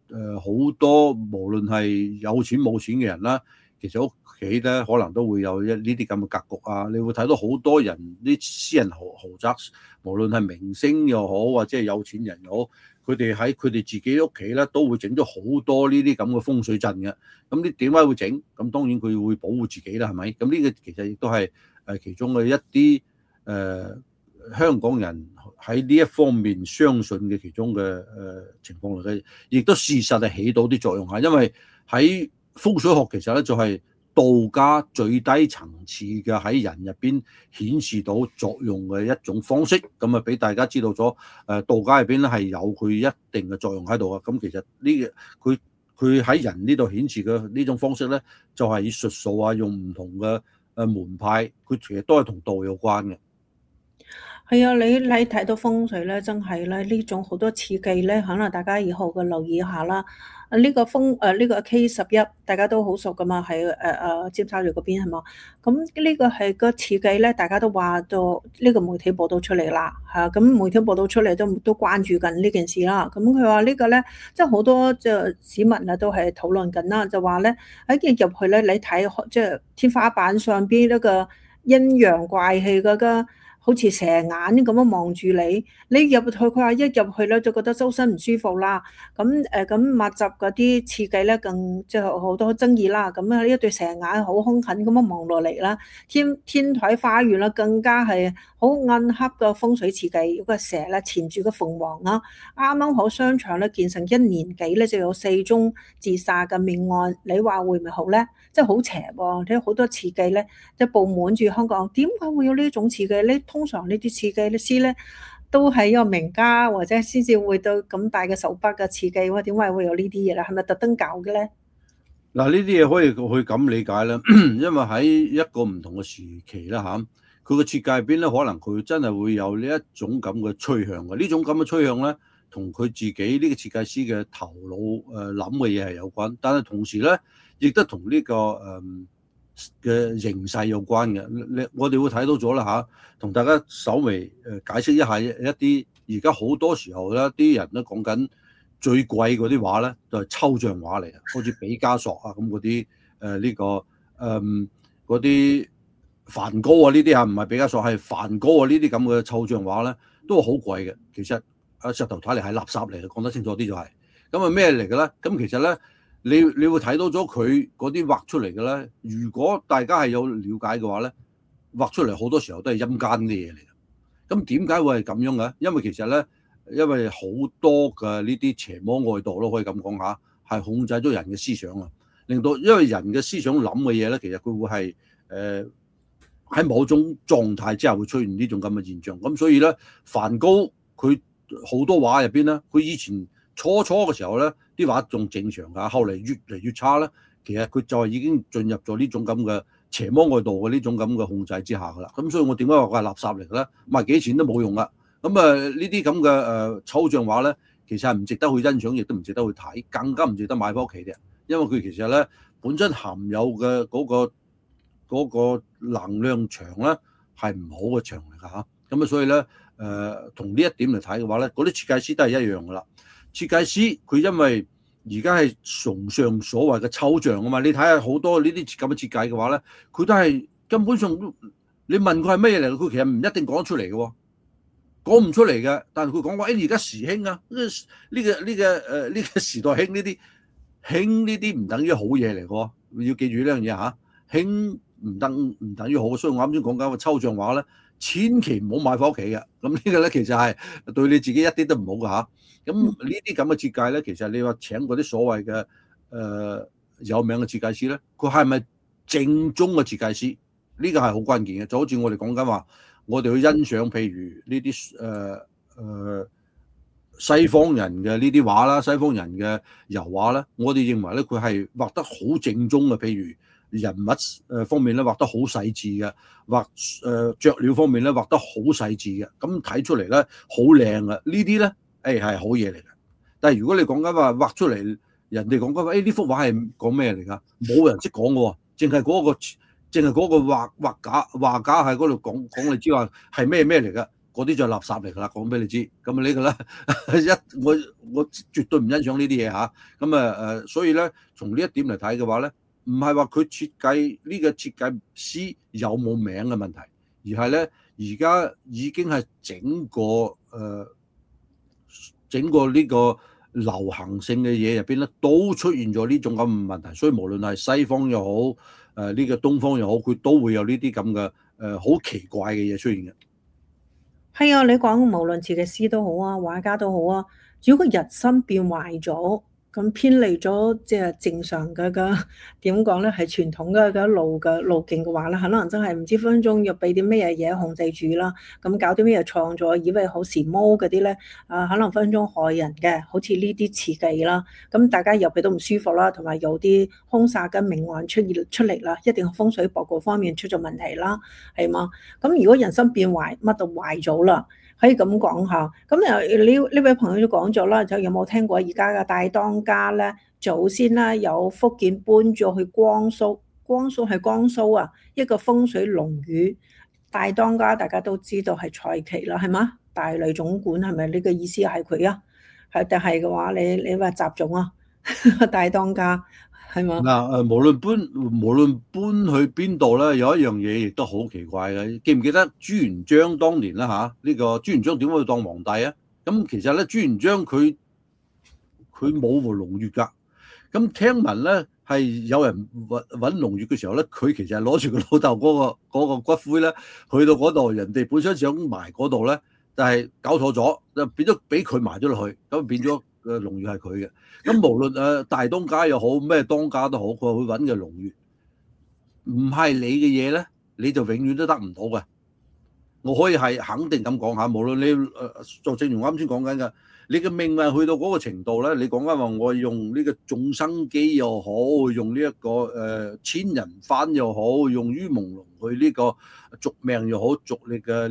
好多無論係有錢冇錢嘅人啦，其實屋企咧可能都會有呢啲咁嘅格局啊。你會睇到好多人啲私人豪宅，無論係明星又好或者係有錢人又好，佢哋喺佢哋自己屋企咧都會整咗好多呢啲咁嘅風水陣嘅。咁呢點解會整？咁當然佢會保護自己啦，係咪？咁呢個其實亦都係其中嘅一啲香港人喺呢一方面相信嘅其中嘅情況嚟嘅，亦都事實係起到啲作用嚇。因為喺風水學其實咧就係道家最低層次嘅喺人入邊顯示到作用嘅一種方式，咁啊俾大家知道咗道家入邊咧係有佢一定嘅作用喺度啊。咁其實呢佢喺人呢度顯示嘅呢種方式咧，就係以術數啊，用唔同嘅門派，佢其實都係同道有關嘅。 係啊，你睇到風水咧，真係咧呢種好多刺激咧，可能大家以後嘅留意下啦。呢個呢個 K11大家都好熟噶嘛，喺尖沙咀嗰邊係嘛？咁呢個係個刺激咧，大家都話到呢個媒體報道出嚟啦嚇。咁媒體報道出嚟都關注緊呢件事啦。咁佢話呢個咧，即係好多市民啊都係討論緊啦，就話咧喺入去咧，你睇即係天花板上邊呢個陰陽怪氣嗰個。好似蛇眼咁樣望住你，你入去佢話一入去咧就覺得周身唔舒服啦。咁密集嗰啲刺激咧更即係好多爭議啦。咁一對蛇眼好兇狠咁樣望落嚟啦，天台花園啦更加係好暗黑嘅風水刺激。有個蛇咧纏住個鳳凰啦，啱啱好商場咧建成1年幾咧就有4宗自殺嘅命案，你話會唔會好咧？即係好邪喎！睇好多刺激咧，即係佈滿住香港。點解會有呢種刺激咧？通常呢啲刺激師咧都係一個名家或者先至會到咁大嘅手筆嘅刺激。點解會有呢啲嘢咧？係咪特登搞嘅咧？ 嗱，呢啲嘢可以去咁理解啦，因為喺一個唔同嘅時期啦嚇，佢嘅設計入邊咧，可能佢真係會有呢一種咁嘅趨向嘅。呢種咁嘅趨向咧，同佢自己呢個設計師嘅頭腦諗嘅嘢係有關，但係同時咧，亦都同呢個嘅形勢有關嘅。我哋會睇到咗啦嚇，同大家稍微解釋一下一啲而家好多時候咧，啲人都講緊最貴嗰啲畫咧，就係抽象畫嚟嘅，好似畢加索啊咁嗰啲嗰啲梵高啊呢啲啊，唔係畢加索係梵高啊呢啲咁嘅抽象畫咧，都係好貴嘅。其實石頭睇嚟係垃圾嚟嘅，講得清楚啲就係。咁啊咩嚟嘅咧？咁其實咧，你會睇到咗佢嗰啲畫出嚟嘅咧。如果大家係有了解嘅話咧，畫出嚟好多時候都係陰間啲嘢嚟嘅。咁點解會係咁樣嘅？因為其實咧，因為好多嘅呢啲邪魔外道咯，可以咁講下，係控制咗人嘅思想啊，令到因為人嘅思想諗嘅嘢咧，其實佢會係喺某種狀態之下會出現呢種咁嘅現象。咁所以咧，梵高佢好多畫入邊咧，佢以前初嘅時候咧，啲畫仲正常㗎，後嚟越嚟越差咧，其實佢就係已經進入咗呢種咁嘅邪魔外道嘅呢種咁嘅控制之下㗎啦。咁所以我點解話佢係垃圾嚟嘅咧？賣幾錢都冇用㗎。咁呢啲咁嘅抽象畫咧，其實係唔值得去欣賞，亦都唔值得去睇，更加唔值得買翻屋企嘅。因為佢其實咧本身含有嘅嗰個能量場咧係唔好嘅場嚟㗎嚇。咁所以咧同呢一點嚟睇嘅話咧，嗰啲設計師都係一樣㗎啦。設計師佢因為而家係崇尚所謂嘅抽象啊嘛，你睇下好多呢啲咁嘅設計嘅話咧，佢都係根本上你問佢係乜嘢嚟，佢其實唔一定講得出嚟嘅喎。講唔出嚟嘅，但係佢講話而家時興啊，呢個時代興呢啲唔等於好嘢嚟嘅，要記住呢樣嘢嚇。興唔等於好，所以我啱先講緊個抽象畫咧，千祈唔好買翻屋企嘅。咁呢個咧其實係對你自己一啲都唔好嘅嚇。咁呢啲咁嘅設計咧，其實你話請嗰啲所謂嘅有名嘅設計師咧，佢係咪正宗嘅設計師？呢個係好關鍵嘅，就好似我哋講緊話。我哋去欣賞，譬如呢啲西方人嘅呢啲畫啦，西方人嘅油畫啦，我哋認為咧佢係畫得好正宗嘅。譬如人物方面咧畫得好細緻嘅，畫雀鳥方面咧畫得好細緻嘅，咁睇出嚟咧好靚嘅。呢啲咧係好嘢嚟嘅。但係如果你講緊話畫出嚟，人哋講緊話呢幅畫係講咩嚟㗎？冇人識講嘅喎，淨係嗰個畫家喺嗰度講你知話係咩嚟㗎？ 嗰啲就係垃圾嚟㗎啦，講俾你知。咁啊呢個咧我絕對唔欣賞呢啲嘢嚇。咁所以咧從呢一點嚟睇嘅話咧，唔係話佢設計呢個設計師有冇名嘅問題，而係咧而家已經係整個呢個流行性嘅嘢入邊咧，都出現咗呢種咁嘅問題。所以無論係西方又好，呢個東方又好，佢都會有呢啲咁嘅好奇怪嘅嘢出現嘅。 係啊，你講無論設計師都好啊，畫家都好啊，如果人心變壞咗，咁偏離咗即係正常嘅點講咧，係傳統嘅路徑嘅話咧，可能真係唔知分分鐘要俾啲咩嘢控制住啦。咁搞啲咩嘢創作，以為好時髦嗰啲咧，可能分分鐘害人嘅，好似呢啲設計啦。咁大家入去都唔舒服啦，同埋有啲兇殺嘅命案出嚟啦，一定風水博各方面出咗問題啦，係嘛？咁如果人心變壞，乜都壞咗啦。可以咁講下，咁呢位朋友都講咗啦，就有冇聽過而家嘅大當家咧？祖先啦，由福建搬咗去江蘇，江蘇係江蘇啊，一個風水龍語大當家，大家都知道係蔡奇啦，係嘛？大類總管係咪呢個意思係佢啊？係定係嘅話，你話習總啊？大當家係嘛？ 嗱無論搬去邊度咧，有一樣嘢亦都好奇怪嘅。記唔記得朱元璋當年啦嚇？呢個朱元璋點解會當皇帝啊？咁其實咧，朱元璋佢冇和龍穴㗎。咁聽聞咧係有人揾龍穴嘅時候咧，佢其實係攞住個老豆嗰個骨灰咧，去到嗰度，人哋本身想埋嗰度咧，但係搞錯咗，就變咗俾佢埋咗落去，咁變咗龍穴係佢嘅。咁無論大當家又好，咩當家都好，佢會揾嘅龍穴，唔係你嘅嘢咧，你就永遠都得唔到嘅。我可以係肯定咁講下，無論你就正如我啱先講緊嘅，你嘅命運去到嗰個程度咧，你講緊話我用呢個種生機又好，用呢一個千人幡又好，用於朦朧去呢個續命又好，續你嘅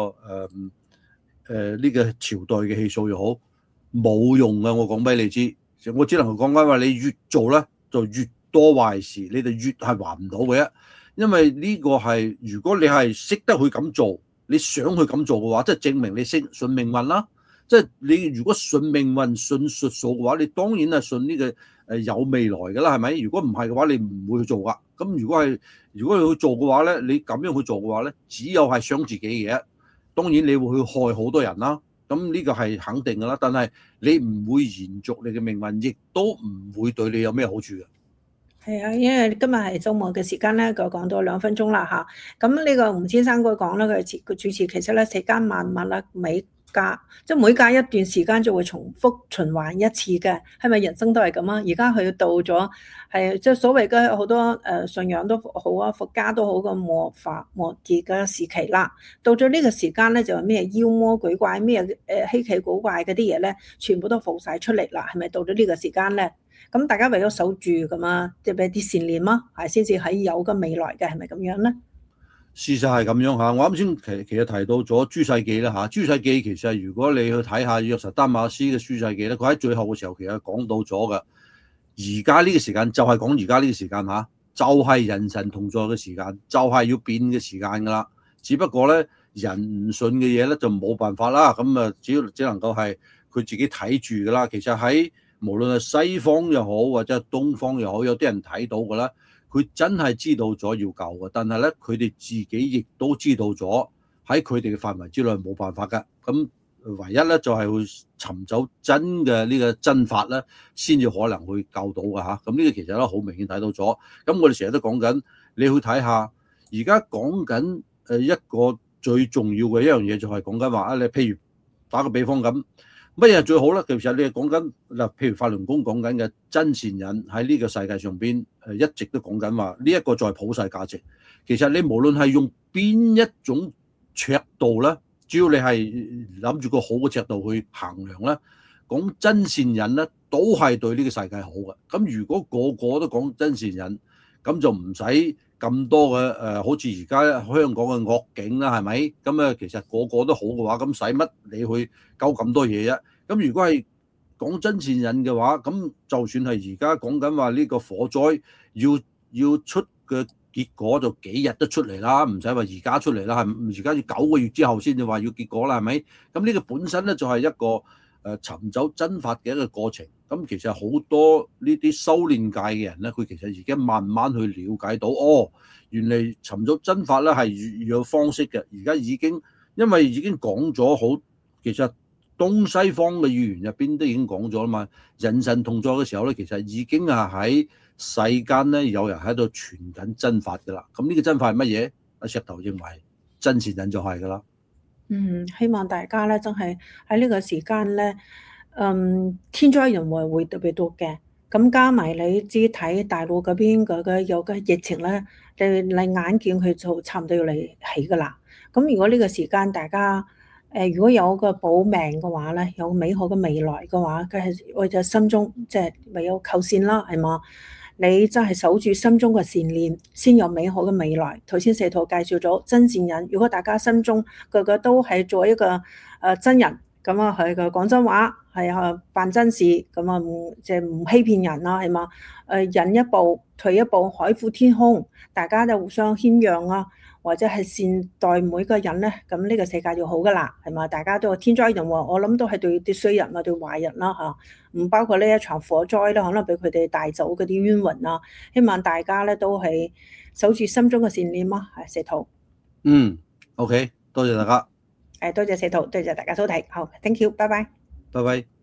呢個朝代嘅氣數又好，冇用嘅。我講俾你知。我只能夠講緊話，你越做咧就越多壞事，你哋越係還唔到嘅啫。因為呢個係如果你係識得去咁做，你想去咁做嘅話，即係證明你信命運啦。即係你如果信命運、信術數嘅話，你當然係信呢個有未來㗎啦，係咪？如果唔係嘅話，你唔會去做㗎。咁如果你去做嘅話咧，你咁樣去做嘅話咧，只有係傷自己嘅。當然你會去害好多人啦。咁呢個係肯定㗎啦，但係你唔會延續你嘅命運，亦都唔會對你有咩好處嘅。 係啊，因為今日係週末嘅時間咧，就講到2分鐘啦嚇。咁呢個吳先生佢講咧，佢主持其實咧世間萬物啦，每隔一段時間就會重複循環一次嘅，係咪人生都係咁啊？而家佢到咗係即係所謂嘅好多信仰都好啊，佛家都好嘅末節嘅時期啦。到咗呢個時間咧，就係咩妖魔鬼怪、咩稀奇古怪嗰啲嘢咧，全部都浮晒出嚟啦。係咪到咗呢個時間咧？咁大家為咗守住咁啊，即係俾啲善念啊，係先至喺有個未來嘅，係咪咁樣咧？ 事實係咁樣嚇，我啱先其實提到咗諸世紀啦嚇，諸世紀其實如果你去睇下約什丹馬斯嘅諸世紀咧，佢喺最後嘅時候其實講到咗嘅。而家呢個時間就係講而家呢個時間嚇，就係人神同在嘅時間，就係要變嘅時間噶啦。只不過咧，人唔信嘅嘢咧就冇辦法啦。咁啊，只能夠係佢自己睇住噶啦。其實喺無論係西方又好或者係東方又好，有啲人睇到噶啦。佢真係知道咗要救嘅，但係咧佢哋自己亦都知道咗喺佢哋嘅範圍之內冇辦法㗎。咁唯一咧就係去尋找真嘅呢個真法咧，先至可能會救到㗎嚇。咁呢個其實咧好明顯睇到咗。咁我哋成日都講緊，你去睇下而家講緊一個最重要嘅一樣嘢，就係講緊話啊，你譬如打個比方咁。乜嘢最好咧？其實你係講緊嗱，譬如法輪功講緊嘅真善忍喺呢個世界上邊一直都講緊話呢一個在普世價值。其實你無論係用邊一種尺度咧，只要你係諗住個好嘅尺度去衡量咧，講真善忍咧都係對呢個世界好嘅。咁如果個個都講真善忍，咁就唔使咁多嘅好似而家香港嘅惡境啦，係咪？咁其實個個都好嘅話，咁使乜你去搞咁多嘢啫？咁如果係講真善忍嘅話，咁就算係而家講緊話呢個火災要出嘅結果就幾日都出嚟啦，唔使話而家出嚟啦，係而家要9個月之後先至話要結果啦，係咪？咁呢個本身咧就係一個尋找真法嘅一個過程。咁其實好多呢啲修煉界嘅人咧，佢其實而家慢慢去了解到，原嚟尋找真法咧係要有方式嘅。而家因為已經講咗好，其實東西方嘅語言入邊都已經講咗啦嘛。人神同在嘅時候咧，其實已經係喺世間咧有人喺度傳緊真法噶啦。咁呢個真法係乜嘢？阿石頭認為真善人就係噶啦。 希望大家咧真係喺呢個時間咧，天災人禍會特別多嘅。咁加埋你知睇大陸嗰邊有個疫情咧，你眼見佢就差唔多要嚟起噶啦。咁如果呢個時間大家如果有個保命嘅話咧，有美好嘅未來嘅話，佢係我哋心中即係唯有求善啦，係嘛？你真係守住心中嘅善念，先有美好嘅未來。頭先石頭介紹咗真善人，如果大家心中個個都係做一個真人，咁啊係個講真話，係啊辦真事，咁啊即係唔欺騙人啦，係嘛？忍一步退一步，海闊天空，大家就互相謙讓啊，或者係善待每個人咧，咁呢個世界就好噶啦，係嘛？大家都天災人禍，我諗都係對啲衰人啊，對壞人啦嚇，唔包括呢一場火災啦，可能俾佢哋帶走嗰啲冤魂啊。希望大家咧都係守住心中嘅善念啊，係石頭。 OK，多謝大家。 多謝石頭，多謝大家收睇，好，thank you，拜拜。 拜拜。